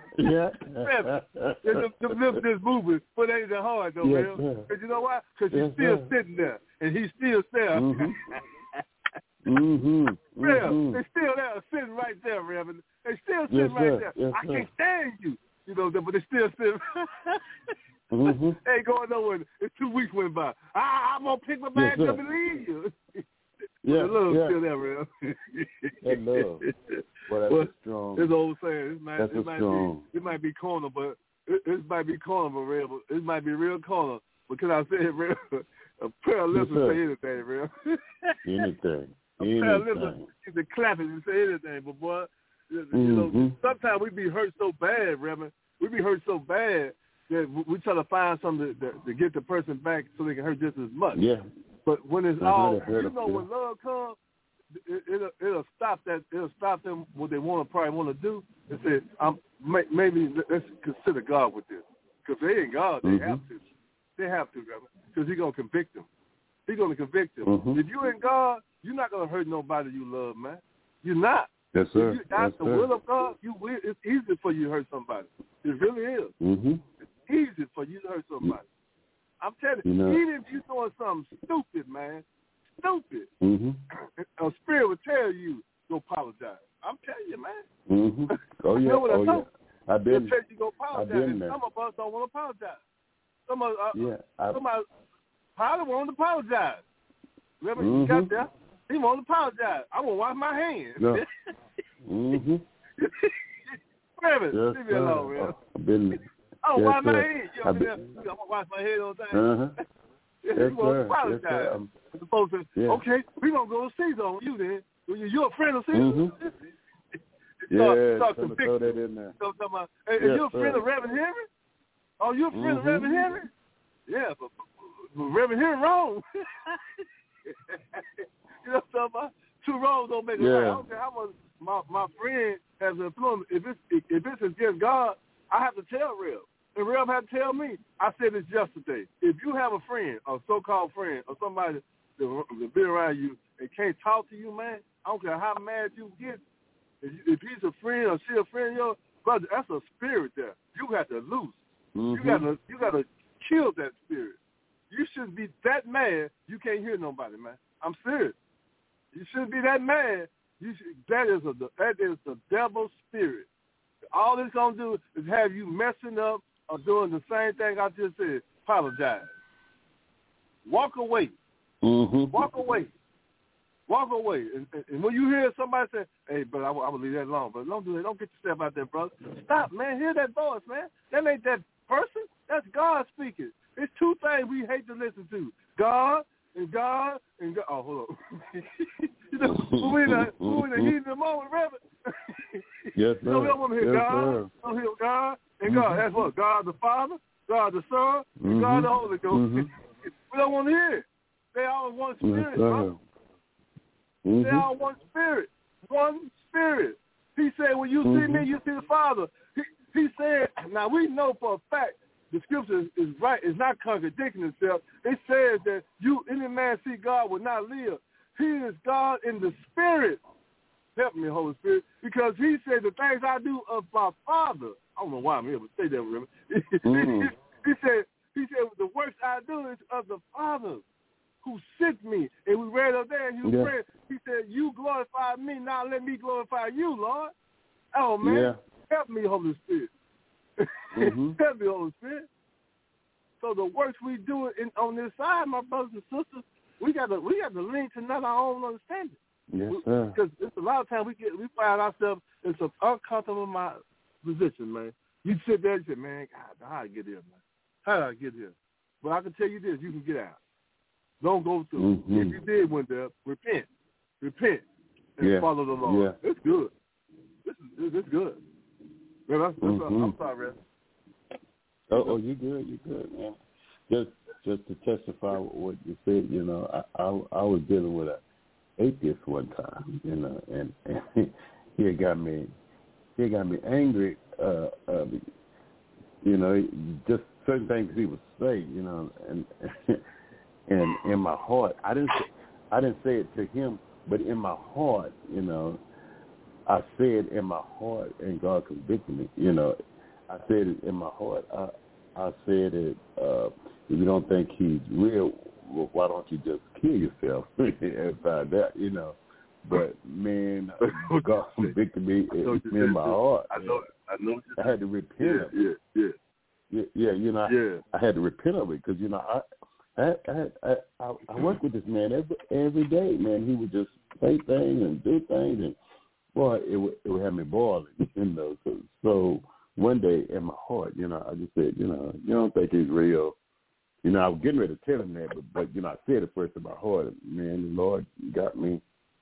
Speaker 1: The lips just moving, but it ain't that hard though, man. Because you know why? Because she's still sitting there, and he's still there. They're still there, sitting right there, Reverend. They still sitting right there. I can't stand you, but they still sitting. They ain't going nowhere. It's 2 weeks went by. I'm gonna pick my bags up and leave you. The love's still there, real.
Speaker 3: That love. Well, that's strong.
Speaker 1: It's old saying. It might be corner, but it might be corner, but real. But it might be real corner. Because I said real. A pair of lips will say anything, real.
Speaker 3: Anything.
Speaker 1: A pair of lips will clap it and say anything. But boy, sometimes we be hurt so bad, Reverend. We be hurt so bad that we try to find something to get the person back so they can hurt just as much. Yeah. But when it's all, when love comes, it'll stop that. It'll stop them what they probably want to do and say, maybe let's consider God with this. Because they ain't God. They have to. They have to, because He's going to convict them. He's going to convict them. If you ain't God, you're not going to hurt nobody you love, man. You're not.
Speaker 3: Yes, sir.
Speaker 1: If you're not the will of God, it's easy for you to hurt somebody. It really is. It's easy for you to hurt somebody. I'm telling you, even if you're doing something stupid, man, a spirit will tell you to apologize. I'm telling you, man.
Speaker 3: Oh, yeah. I've been
Speaker 1: there. You go apologize.
Speaker 3: Been there.
Speaker 1: Some of us don't want to apologize. Somebody probably won't apologize. Remember, he got there. He won't apologize. I will wash my hands.
Speaker 3: No.
Speaker 1: Remember, leave me alone, man.
Speaker 3: I've been there.
Speaker 1: Oh, wash my hands. I'm going to wash my head all the time. You won't apologize. As opposed to, okay, we're going to go to Caesar on you then. You're a friend of Caesar? Start to
Speaker 3: throw that in there.
Speaker 1: Hey, you're a friend of Reverend Henry? Oh, you're a friend of Reverend Henry? Yeah, but Reverend Henry wrong. You know what I'm talking about? 2 wrongs don't make it right. I don't care how much my friend has influence. If it's against God, I have to tell Rev. And Rev had to tell me. I said this yesterday. If you have a friend, a so-called friend, or somebody that be around you and can't talk to you, man, I don't care how mad you get. If he's a friend or she a friend of yours, brother, that's a spirit there. You got to loose. You got to kill that spirit. You shouldn't be that mad you can't hear nobody, man. I'm serious. You shouldn't be that mad. That is the devil's spirit. All it's gonna do is have you messing up or doing the same thing I just said. Apologize. Walk away. Walk away. Walk away. And when you hear somebody say, hey, but I will leave that alone. But don't do that. Don't get yourself out there, brother. Stop, man. Hear that voice, man. That ain't that person. That's God speaking. It's 2 things we hate to listen to. God and God and God. Oh, hold on. We're in the heat of the moment, Reverend.
Speaker 3: Yes, sir.
Speaker 1: We don't want to hear God. We don't hear God and God. That's what? God the Father, God the Son, and God the Holy Ghost. We don't want to hear it. They all one spirit, brother. They all one spirit. One spirit. He said, when you see me, you see the Father. He said, now we know for a fact the scripture is right, it's not contradicting itself. It says that any man see God will not live. He is God in the spirit. Help me, Holy Spirit, because he said the things I do of my Father. I don't know why I'm able to say that, remember? He said the works I do is of the Father who sent me. And we read up there, and he was praying. He said, you glorify me, now let me glorify you, Lord. Oh, man, help me, Holy Spirit. Help me, Holy Spirit. So the works we do on this side, my brothers and sisters, we got to lean to not our own understanding.
Speaker 3: Yes, sir.
Speaker 1: Because it's a lot of times we find ourselves in some uncomfortable position, man. You sit there and say, man, God, how did I get here, man? How did I get here? But I can tell you this, you can get out. Don't go through. If you did went there, repent, and follow the Lord. It's good. This is good. Man, I'm sorry, Red.
Speaker 3: Oh, you good, man. Just to testify what you said, you know, I was dealing with an atheist one time, you know, and he got me angry, you know, just certain things he would say, you know, and in my heart, I didn't say it to him, but in my heart, you know, I said in my heart, and God convicted me, you know, I said it in my heart. I said it, if you don't think he's real, well, why don't you just kill yourself and find out, you know. But, man, God convicted me in my heart. I know. I had to repent of it. Yeah, you know, I had to repent of it because, you know, I work with this man every day, man. He would just say things and do things, and, boy, it would have me boiling, you know. So one day in my heart, you know, I just said, you know, you don't think he's real. You know, I was getting ready to tell him that, but you know, I said it first in my heart. Man, the Lord got me.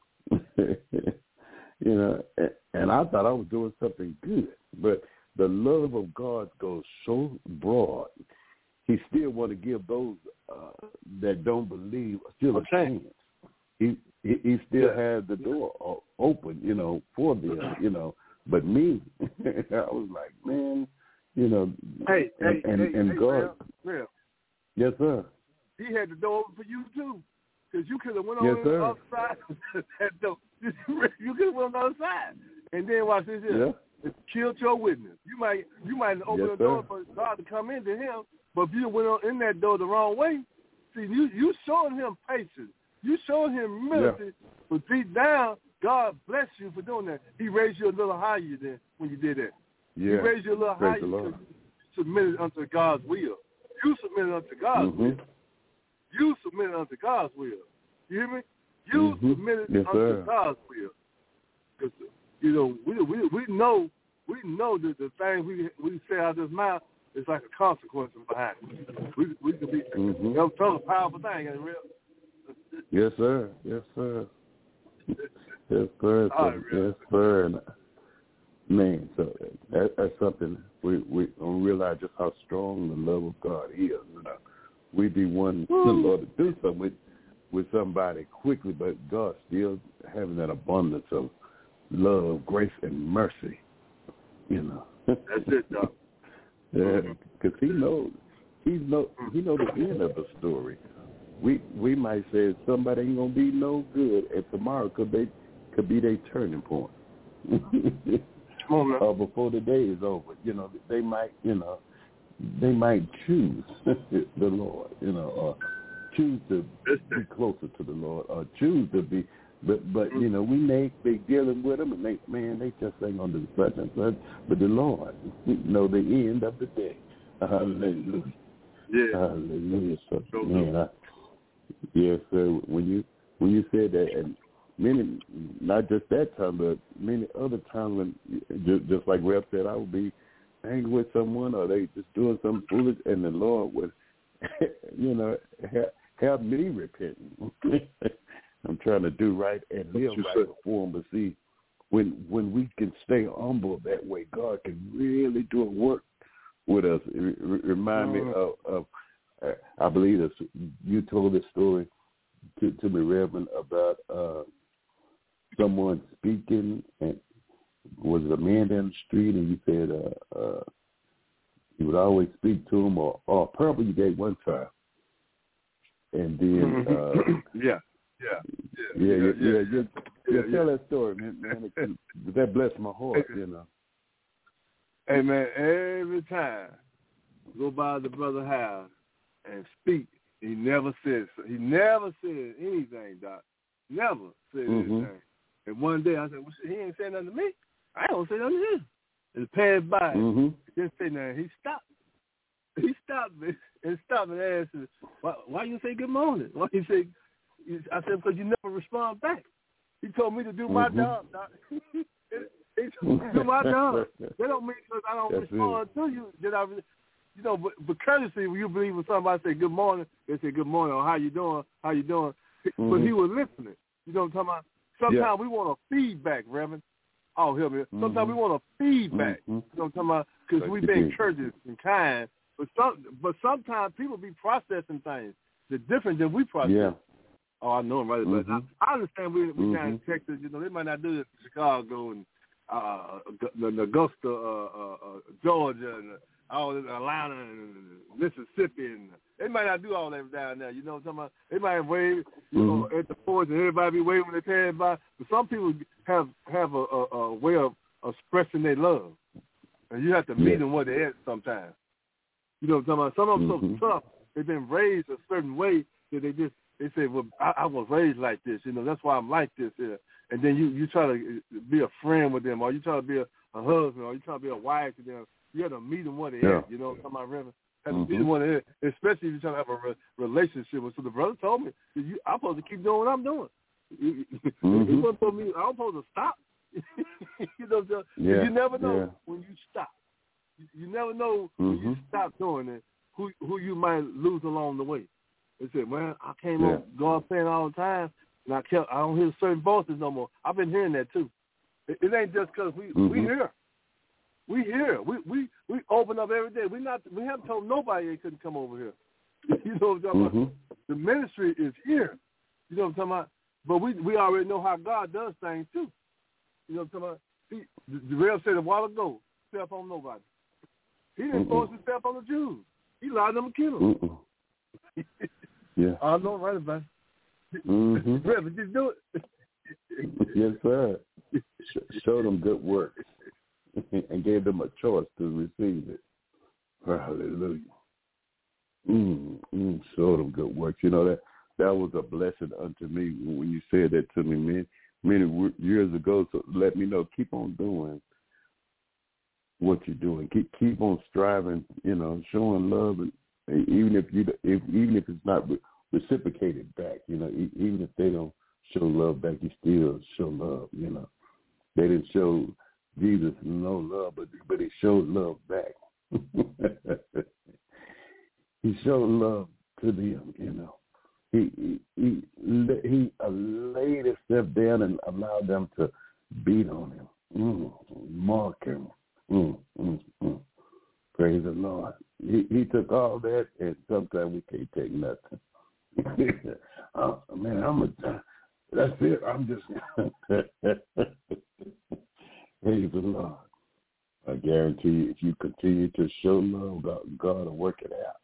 Speaker 3: You know, and I thought I was doing something good. But the love of God goes so broad. He still want to give those that don't believe still a chance. He still has the door open, you know, for them, you know. But me, I was like, man, you know, and God.
Speaker 1: Real.
Speaker 3: Yes, sir.
Speaker 1: He had the door open for you too, because you could have went on the other side of that door. You could have went on the other side, and then watch this here. It killed your witness. You might open the door for God to come into him, but if you went on in that door the wrong way, see, you showing him patience. You showing him humility, but deep down, God bless you for doing that. He raised you a little higher than when you did that. Yeah. He raised you a little higher because you submitted unto God's will. You submitted unto God's will. You submitted unto God's will. You hear me? You submitted unto God's will. Because, you know, we know that the things we say out of this mouth is like a consequence behind it. We can be that's a powerful thing, ain't it real?
Speaker 3: Yes, sir. Yes, sir. Yes, sir. Yes, sir. And, man, so that's something we don't realize just how strong the love of God is. You know, we be wanting the Lord to do something with somebody quickly, but God still having that abundance of love, grace, and mercy. You know.
Speaker 1: That's it, Doc.
Speaker 3: Yeah, because He knows the end of the story. We might say somebody ain't gonna be no good, and tomorrow could be their turning point. Or before the day is over, you know, they might choose the Lord, you know, or choose to be closer to the Lord, or choose to be, but you know, we may be dealing with them, and they just ain't gonna do such and such. But the Lord, you know, the end of the day. Hallelujah. Yeah. Hallelujah. So, man, yes, sir. When you said that, and many, not just that time, but many other times when, just like Rep said, I would be angry with someone, or they just doing something foolish, and the Lord would, you know, have me repenting. I'm trying to do right and live right before Him. But see, when we can stay humble that way, God can really do a work with us. Remind me of I believe you told this story to me, Reverend, about someone speaking and was it a man down the street, and you said you would always speak to him, or a parable you gave one time, and then
Speaker 1: yeah.
Speaker 3: Tell that story, man. That blessed my heart, you know.
Speaker 1: Hey, man, every time I go by the brother's house and speak, he never said anything, Doc. Never said anything. And one day I said, well, he ain't saying nothing to me. I don't say nothing to him. And it passed by. He didn't say nothing. He stopped. He stopped me and asked me, why you say good morning? Why you say? I said, because you never respond back. He told me to do my job, Doc. He told me to do my job. That don't mean because I don't respond to you. But courtesy, when you believe when somebody say good morning, they say good morning or how you doing? But he was listening. You know what I'm talking about? Sometimes we want a feedback, Reverend. Oh, hear me. Sometimes we want a feedback. You know what I'm talking about? Because we've been courteous and kind. But sometimes people be processing things that's different than we process. Yeah. Oh, I know him right. But I understand we down in Texas. You know, they might not do this in Chicago and Augusta, Georgia, and all Atlanta and Mississippi, and they might not do all that down there. You know what I'm talking about? They might wave, at the porch, and everybody be waving when they pass by. But some people have a way of expressing their love, and you have to meet them where they're at sometimes. You know what I'm talking about? Some of them so tough. They've been raised a certain way that they say, well, I was raised like this. You know, that's why I'm like this here. And then you try to be a friend with them, or you try to be a husband, or you try to be a wife to them. You have to meet them where they're at. You know what I'm talking about, Reverend? Have to meet them where they're at, especially if you're trying to have a relationship with. So the brother told me, I'm supposed to keep doing what I'm doing. He wasn't supposed to I'm supposed to stop. You know, you never know when you stop. You never know when you stop doing it, who you might lose along the way. They said, man, I came on God saying all the time, and I don't hear certain voices no more. I've been hearing that too. It ain't just because we hear. We hear. We open up every day. We haven't told nobody they couldn't come over here. You know what I'm talking about? The ministry is here. You know what I'm talking about? But we already know how God does things too. You know what I'm talking about? The Rev said a while ago, step on nobody. He didn't force to step on the Jews. He allowed them to kill them. I know right about it. Rev, just do it.
Speaker 3: Yes, sir. Show them good work and gave them a choice to receive it. Hallelujah. Show them good work. You know, that was a blessing unto me when you said that to me many years ago. So let me know. Keep on doing what you're doing. Keep on striving. You know, showing love, and even if it's not reciprocated back. You know, even if they don't show love back, you still show love. You know, they didn't show Jesus no love, but he showed love back. He showed love to them. You know, he laid himself down and allowed them to beat on him, mark him. Praise the Lord. He took all that, and sometimes we can't take nothing. That's it. I'm just praise the Lord. I guarantee you, if you continue to show love, God will work it out.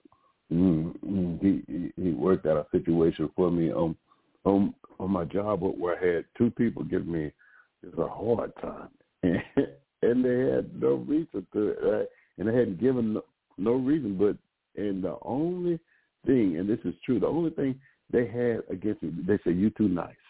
Speaker 3: He worked out a situation for me on my job where I had two people give me a hard time, and they had no reason to it, right? And they hadn't given no reason, and the only thing, and this is true, the only thing they had against me, they said, "You too nice."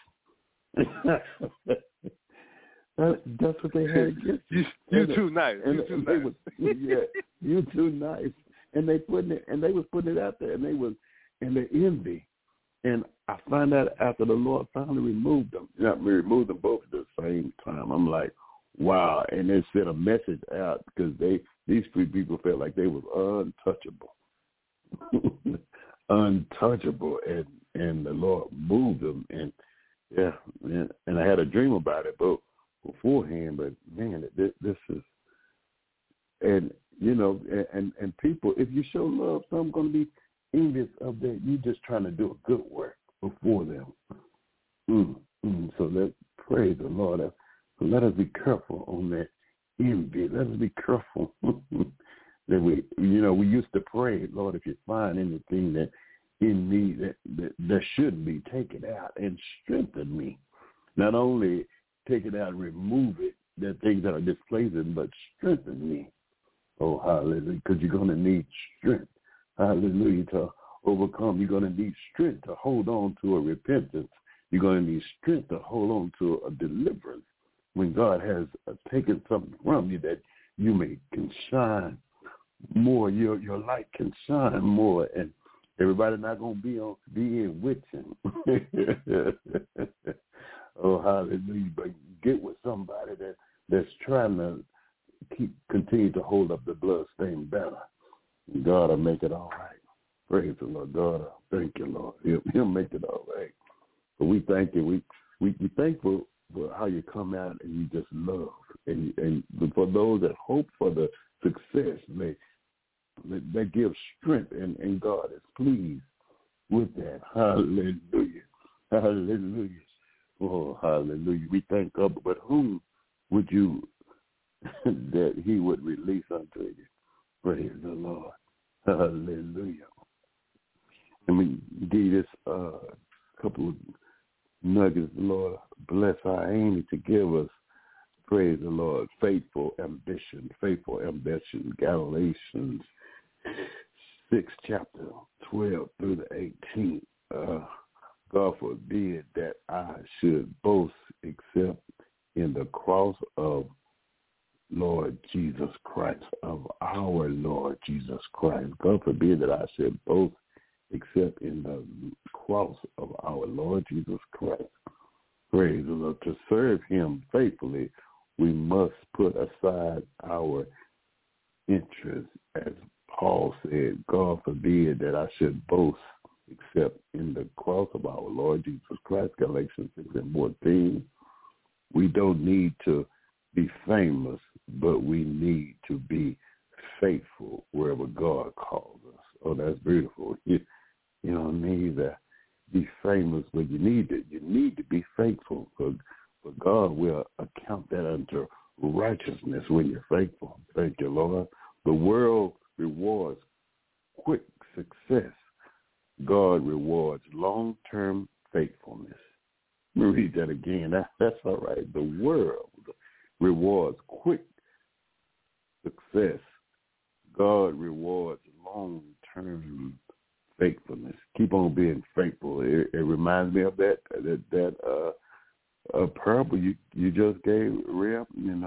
Speaker 3: That's what they had against me.
Speaker 1: You too nice. You too nice.
Speaker 3: You too nice. And they was putting it out there, and they envy. And I find out after the Lord finally removed them. We removed them both at the same time. I'm like, wow. And they sent a message out because these three people felt like they was untouchable. Untouchable. And the Lord moved them. And I had a dream about it beforehand, but man, this is, and you know, and people, if you show love, some going to be envious of that. You just trying to do a good work before them. So praise the Lord. So let us be careful on that. envy. Let us be careful that we used to pray, Lord, if you find anything that in me that should be, take it out and strengthen me. Not only take it out and remove it, the things that are displeasing, but strengthen me. Oh, hallelujah, because you're going to need strength. Hallelujah, to overcome. You're going to need strength to hold on to a repentance. You're going to need strength to hold on to a deliverance when God has taken something from you that you can shine more. Your light can shine more, and everybody not going to be in with him. Oh, hallelujah. But get with somebody that's trying to continue to hold up the bloodstained banner. God will make it all right. Praise the Lord. God, thank you, Lord. He'll make it all right. But we thank you. We thankful for how you come out and you just love. And for those that hope for the success, they give strength, and God is pleased with that. Hallelujah. Hallelujah. Oh, hallelujah. We thank God. But whom would you that he would release unto you? Praise the Lord. Hallelujah. Let me give you this couple of nuggets. The Lord bless our Amy to give us, praise the Lord, faithful ambition, Galatians 6, chapter 12 through the 18th. God forbid that I should boast except in the cross of Lord Jesus Christ, of our Lord Jesus Christ. God forbid that I should boast except in the cross of our Lord Jesus Christ. Praise the Lord. To serve him faithfully, we must put aside our interests. As Paul said, God forbid that I should boast except in the cross of our Lord Jesus Christ. Galatians 6:14. We don't need to be famous, but we need to be faithful wherever God calls us. Oh, that's beautiful. You don't need to be famous, but you need to be faithful, for God will account that unto righteousness when you're faithful. Thank you, Lord. The world rewards quick success. God rewards long-term faithfulness. Let me read that again. That's all right. The world rewards quick success. God rewards long-term faithfulness. Keep on being faithful. It reminds me of that parable you just gave, Reb.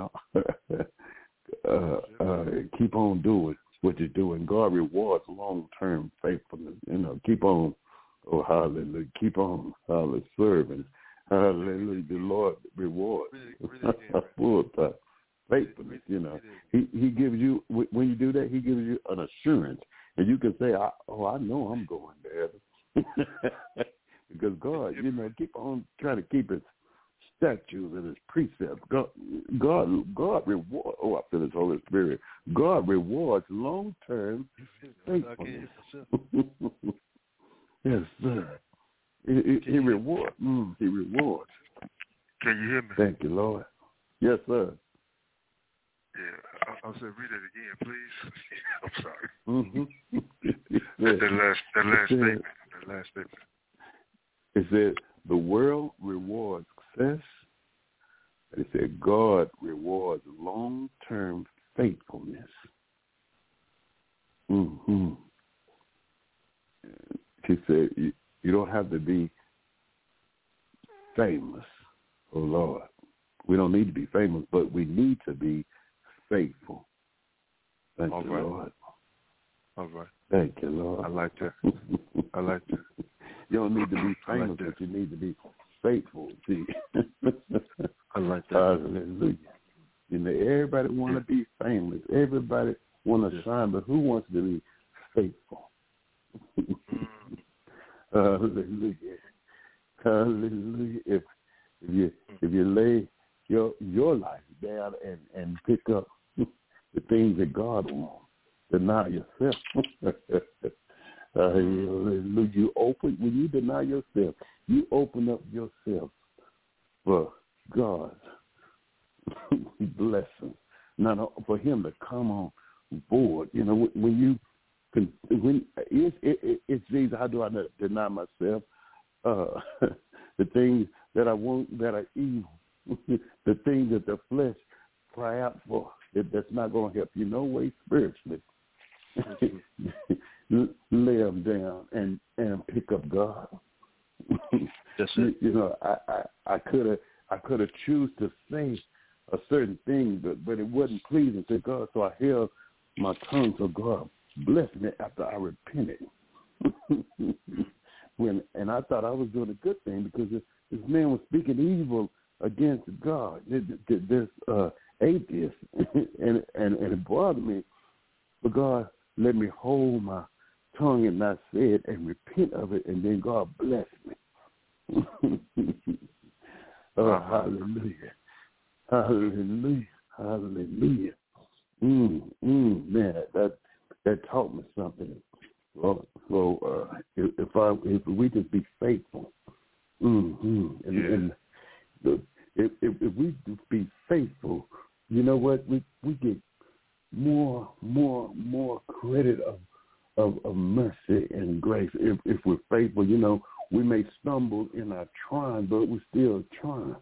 Speaker 3: Keep on doing what you're doing. God rewards long-term faithfulness. Keep on. Oh, hallelujah. Keep on serving. Hallelujah. The Lord rewards full-time faithfulness. He gives you, when you do that, he gives you an assurance. And you can say, I know I'm going there. Because God, keep on trying to keep his statutes and his precepts. God rewards. Oh, I feel his Holy Spirit. God rewards long-term faithfulness. Yes, sir. He rewards. He rewards.
Speaker 1: Can you hear me?
Speaker 3: Thank you, Lord. Yes, sir.
Speaker 1: Yeah, I'll say read it again, please. I'm sorry.
Speaker 3: Mm-hmm.
Speaker 1: That last statement.
Speaker 3: It said the world rewards success. It said God rewards long-term faithfulness. Mm-hmm. She said you don't have to be famous. Oh, Lord. We don't need to be famous, but we need to be faithful. Thank you,
Speaker 1: right.
Speaker 3: Lord.
Speaker 1: All right.
Speaker 3: Thank you, Lord.
Speaker 1: I like that.
Speaker 3: You don't need to be famous, but you need to be faithful. See?
Speaker 1: I like that.
Speaker 3: Hallelujah. Everybody want to be famous. Everybody want to shine, but who wants to be faithful? Hallelujah. Hallelujah. If you lay your life down and pick up the things that God wants, deny yourself. You open, when you deny yourself, you open up yourself for God's blessing. for him to come on board. You know, it's Jesus. How do I deny myself? The things that I want that are evil, the things that the flesh cry out for, that's not going to help you no way spiritually. Lay them down and pick up God.
Speaker 1: That's it.
Speaker 3: You know, I could have choose to say a certain thing, but it wasn't pleasing to God, so I held my tongue. So God blessed me after I repented. And I thought I was doing a good thing because this man was speaking evil against God, this atheist, and it bothered me. But God let me hold my tongue and not say it and repent of it, and then God blessed me. Oh, hallelujah. Hallelujah. Hallelujah. Man, that taught me something. So if we just be faithful, and if we just be faithful, you know what? We get more credit of mercy and grace if we're faithful. You know, we may stumble in our trying, but we're still trying.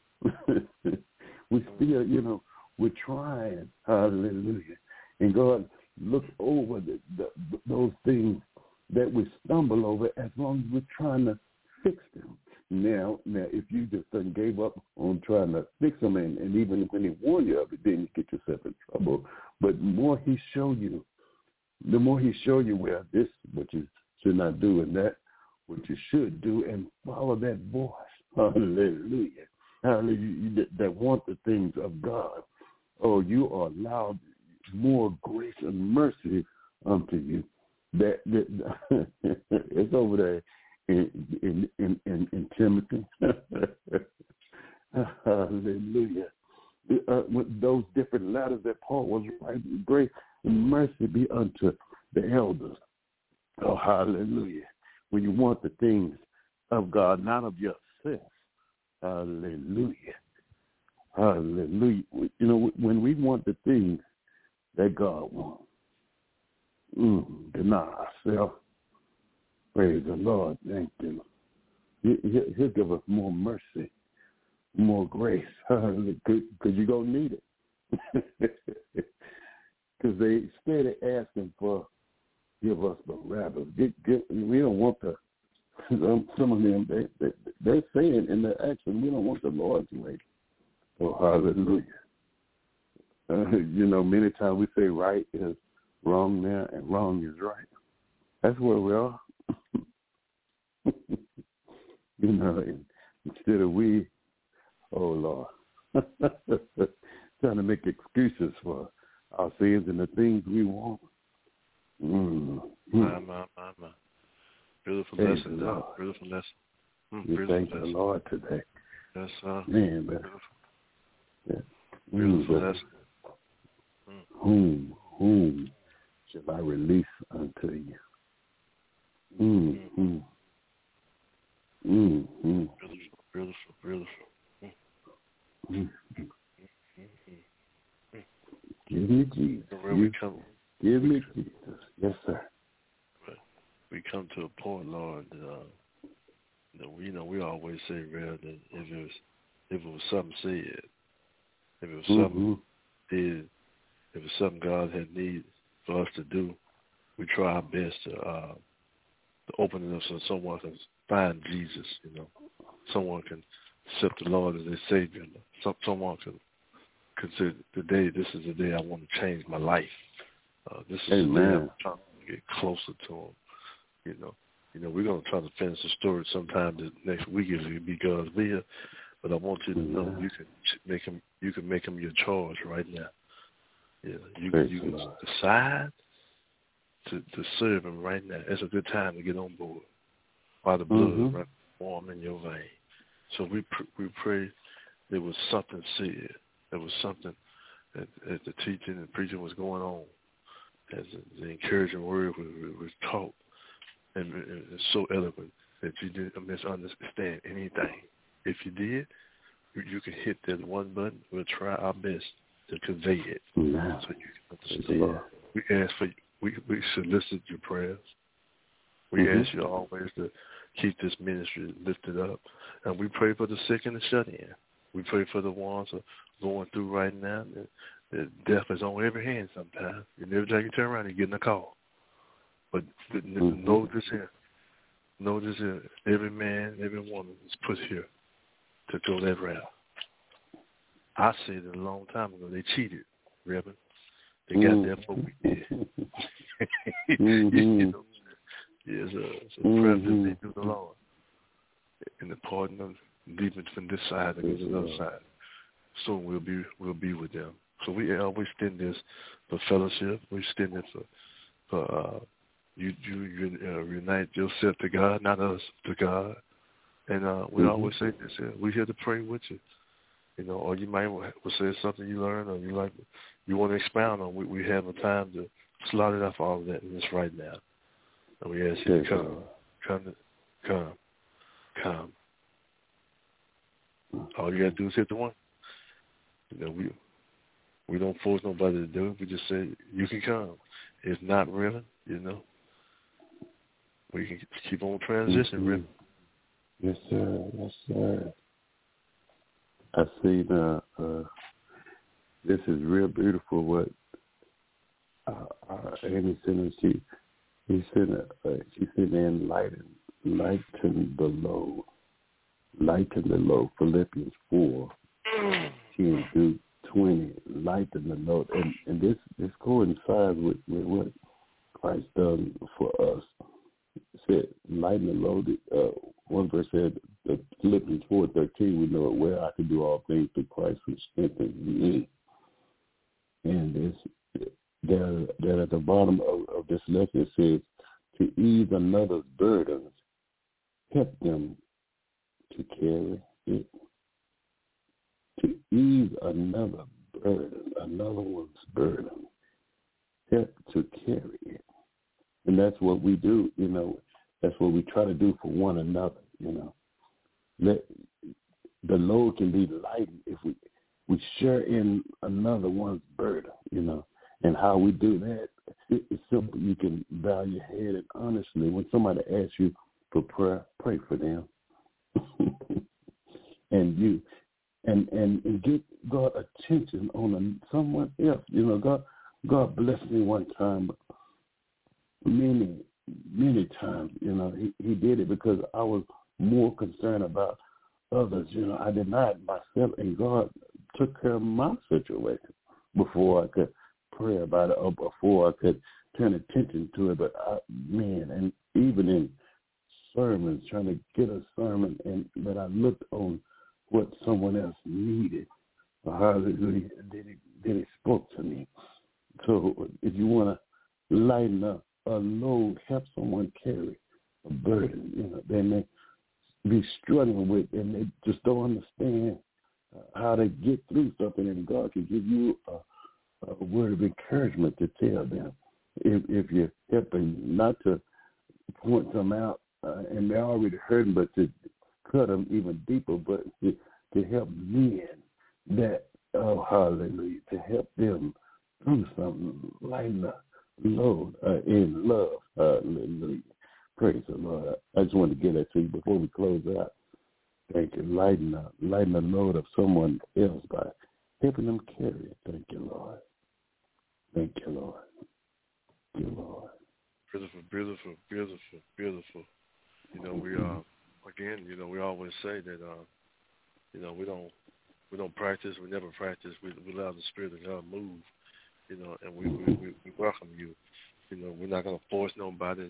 Speaker 3: We still, you know, we're trying. Hallelujah. And God looks over those things that we stumble over as long as we're trying to fix them. Now, if you just gave up on trying to fix them, and even when he warned you of it, then you get yourself in trouble. But the more he show you where this what you should not do and that what you should do, and follow that voice. Hallelujah. Hallelujah. That want the things of God. Oh, you are allowed more grace and mercy unto you. That it's over there in Timothy. Hallelujah. With those different letters that Paul was writing, grace and mercy be unto the elders. Oh, hallelujah. When you want the things of God, not of yourself. Hallelujah. Hallelujah. You know, when we want the things that God wants, deny ourselves. Praise the Lord. Thank you. He'll give us more mercy, more grace, because you're going to need it. Because they steady asking for, give us Barabbas. We don't want the, some of them, they're saying in their action, we don't want the Lord's way. Oh, hallelujah. You know, many times we say right is wrong now and wrong is right. That's where we are. You know, instead of we, oh Lord, trying to make excuses for our sins and the things we want.
Speaker 1: My. Beautiful lesson, though. Beautiful lesson.
Speaker 3: We thank the Lord today.
Speaker 1: Yes,
Speaker 3: man.
Speaker 1: Beautiful.
Speaker 3: Yeah.
Speaker 1: Beautiful lesson.
Speaker 3: Whom shall I release unto you?
Speaker 1: Beautiful.
Speaker 3: Give me Jesus. Give me Jesus. Yes, sir.
Speaker 1: We come to a point, Lord, that we always say, Real, that if it was something said, if it was something did, if it was something God had need for us to do, we try our best to open it up so someone can find Jesus, you know. Someone can accept the Lord as their Savior. Someone can consider this is the day I want to change my life. This is the day I'm trying to get closer to Him. You know, we're going to try to finish the story sometime next week if it be God's will. But I want you to know you can make him your charge right now. Yeah, you can decide to serve him right now. It's a good time to get on board while the blood is running warm in your vein. So we pray there was something said. There was something as the teaching and preaching was going on, as the encouraging word was taught, and it's so eloquent that you didn't misunderstand anything. If you did, you can hit that one button. We'll try our best to convey it so you can understand. We ask for we solicit your prayers. We ask you always to keep this ministry lifted up. And we pray for the sick and the shut-in. We pray for the ones who are going through right now. Death is on every hand sometimes. And every time you turn around, you're getting a call. But know this here. Know this here. Every man, every woman is put here to go that route. I said it a long time ago. They cheated, Reverend. They got there before we did. You know, it's a privilege they do the Lord. And the pardon of leaving from this side to the other side. Soon we'll be with them. So we extend this for fellowship. We extend it for you unite yourself to God, not us to God. And we always say this here. We're here to pray with you. You know, or you might will say something you learned or you want to expound on. We have a time to slot it off all of that, and it's right now. And we ask you to come. All you got to do is hit the one. You know, we don't force nobody to do it. We just say you can come. If not, really, you know, we can keep on transitioning, really.
Speaker 3: Yes, sir. Yes, sir. I see this is real beautiful what Amy sent. She said enlighten the load. Lighten the load. Philippians 4:10-20. Lighten the load. And this coincides with what Christ done for us. It said, lighten the load. One verse said, Philippians 4:13, we know where I can do all things through Christ who strengthens me. And there at the bottom of this lesson it says, to ease another's burdens, help them to carry it. To ease another burden, another one's burden, help to carry it. And that's what we do, you know. That's what we try to do for one another, you know. The load can be lightened if we share in another one's burden, you know. And how we do that, it's simple. You can bow your head and honestly, when somebody asks you for prayer, pray for them. and get God attention on someone else. You know, God blessed me one time, many times, you know, he did it because I was more concerned about others. You know, I denied myself, and God took care of my situation before I could pray about it or before I could turn attention to it. But and even in sermons, trying to get a sermon, and that I looked on what someone else needed. Hallelujah. Then he spoke to me. So if you want to lighten up a load, help someone carry a burden, you know, they may be struggling with, and they just don't understand how to get through something, and God can give you a word of encouragement to tell them. If you're helping, not to point them out, and they're already hurting, but to cut them even deeper, but to help men that, oh, hallelujah, to help them through something, lighten the load in love. Hallelujah. Praise the Lord. I just wanted to get that to you before we close out. Thank you. Lighten the load of someone else by helping them carry it. Thank you, Lord. Thank you, Lord. Thank you, Lord.
Speaker 1: Beautiful. You know, we again, you know, we always say that you know, we don't practice, we never practice, we allow the Spirit of God move, you know, and we welcome you. You know, we're not gonna force nobody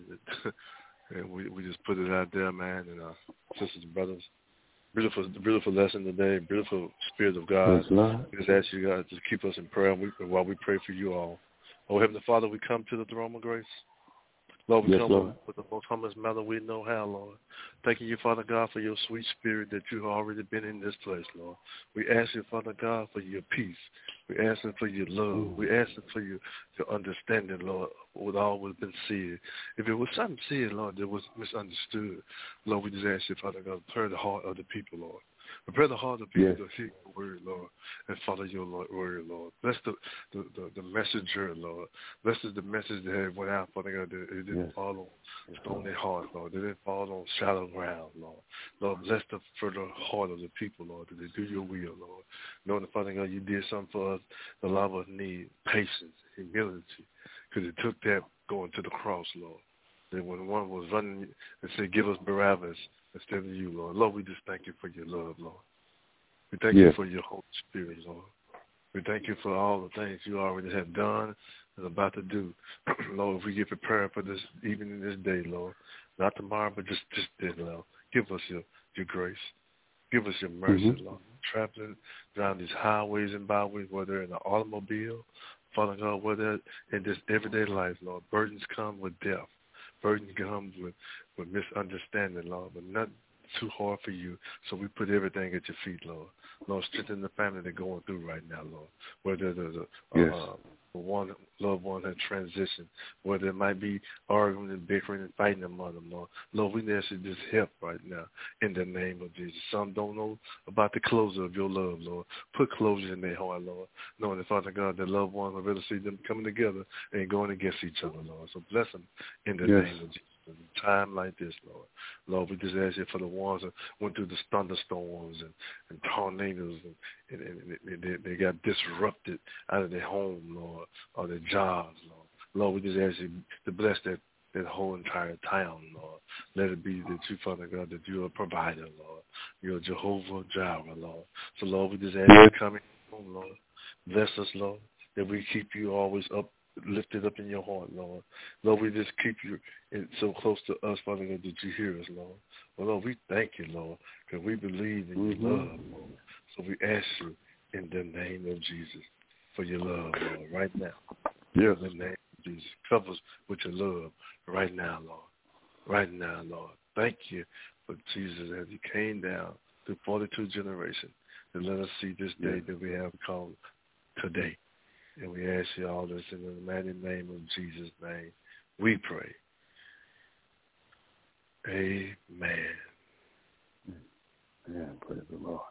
Speaker 1: and we just put it out there, man, and sisters and brothers. Beautiful lesson today, beautiful Spirit of God. We just ask you, God, to keep us in prayer while we pray for you all. Oh, Heavenly Father, we come to the throne of grace. Lord, we come with the most humblest manner we know how, Lord. Thanking you, Father God, for your sweet spirit that you have already been in this place, Lord. We ask you, Father God, for your peace. We ask you for your love. We ask you for your understanding, Lord, with all that's been said. If it was something said, Lord, that was misunderstood, Lord, we just ask you, Father God, to turn the heart of the people, Lord. Prepare the heart of people to hear your word, Lord, and follow your word, Lord. Bless the messenger, Lord. Bless the message that had went out, Father God, that it didn't fall on stony heart, Lord. It didn't fall on shallow ground, Lord. Lord, bless the further heart of the people, Lord, that they do your will, Lord. Knowing that, Father God, you did something for us. A lot of us need patience, humility, because it took that going to the cross, Lord. That when one was running and said, give us Barabbas instead of you, Lord. Lord, we just thank you for your love, Lord. We thank you for your Holy Spirit, Lord. We thank you for all the things you already have done and about to do. Lord, if we get prepared for this, even in this day, Lord, not tomorrow, but just this day, Lord, give us your grace. Give us your mercy, Lord. Traveling down these highways and byways, whether in an automobile, Father God, whether in this everyday life, Lord, burdens come with death. Burdens come with misunderstanding, Lord, but not too hard for you. So we put everything at your feet, Lord. Lord, strengthen the family they're going through right now, Lord. Whether there's one loved one has transitioned, whether it might be arguing and bickering and fighting among them, Lord. Lord, we need you just help right now in the name of Jesus. Some don't know about the closure of your love, Lord. Put closure in their heart, Lord, knowing that, Father God, their loved ones will really see them coming together and going against each other, Lord. So bless them in the name of Jesus. In a time like this, Lord. Lord, we just ask you for the ones that went through the thunderstorms and tornadoes and they got disrupted out of their home, Lord, or their jobs, Lord. Lord, we just ask you to bless that whole entire town, Lord. Let it be that you, Father God, that you're a provider, Lord. You're Jehovah Jireh, Lord. So, Lord, we just ask you to come in home, Lord. Bless us, Lord, that we keep you always lifted up in your heart, Lord. Lord, we just keep you so close to us, Father God, that you hear us, Lord. Well, Lord, we thank you, Lord, because we believe in your love, Lord. So we ask you in the name of Jesus for your love, Lord, right now. In the name of Jesus. Cover us with your love right now, Lord. Right now, Lord. Thank you for Jesus as he came down through 42 generations to let us see this day that we have called today. And we ask you all this in the mighty name of Jesus' name. We pray. Amen.
Speaker 3: Yeah, praise the Lord.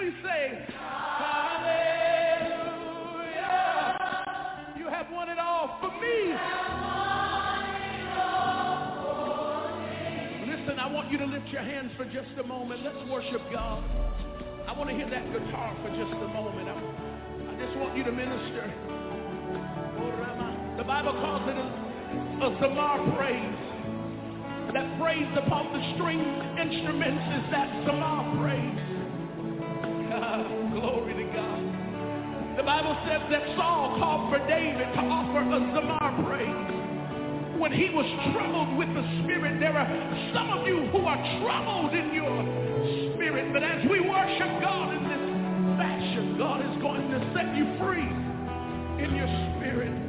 Speaker 2: we say, hallelujah. You have won it all for me. Listen, I want you to lift your hands for just a moment. Let's worship God. I want to hear that guitar for just a moment. I just want you to minister. The Bible calls it a zamar praise. That praise upon the string instruments is that zamar praise. Glory to God. The Bible says that Saul called for David to offer a zamar praise. When he was troubled with the Spirit, there are some of you who are troubled in your spirit. But as we worship God in this fashion, God is going to set you free in your spirit.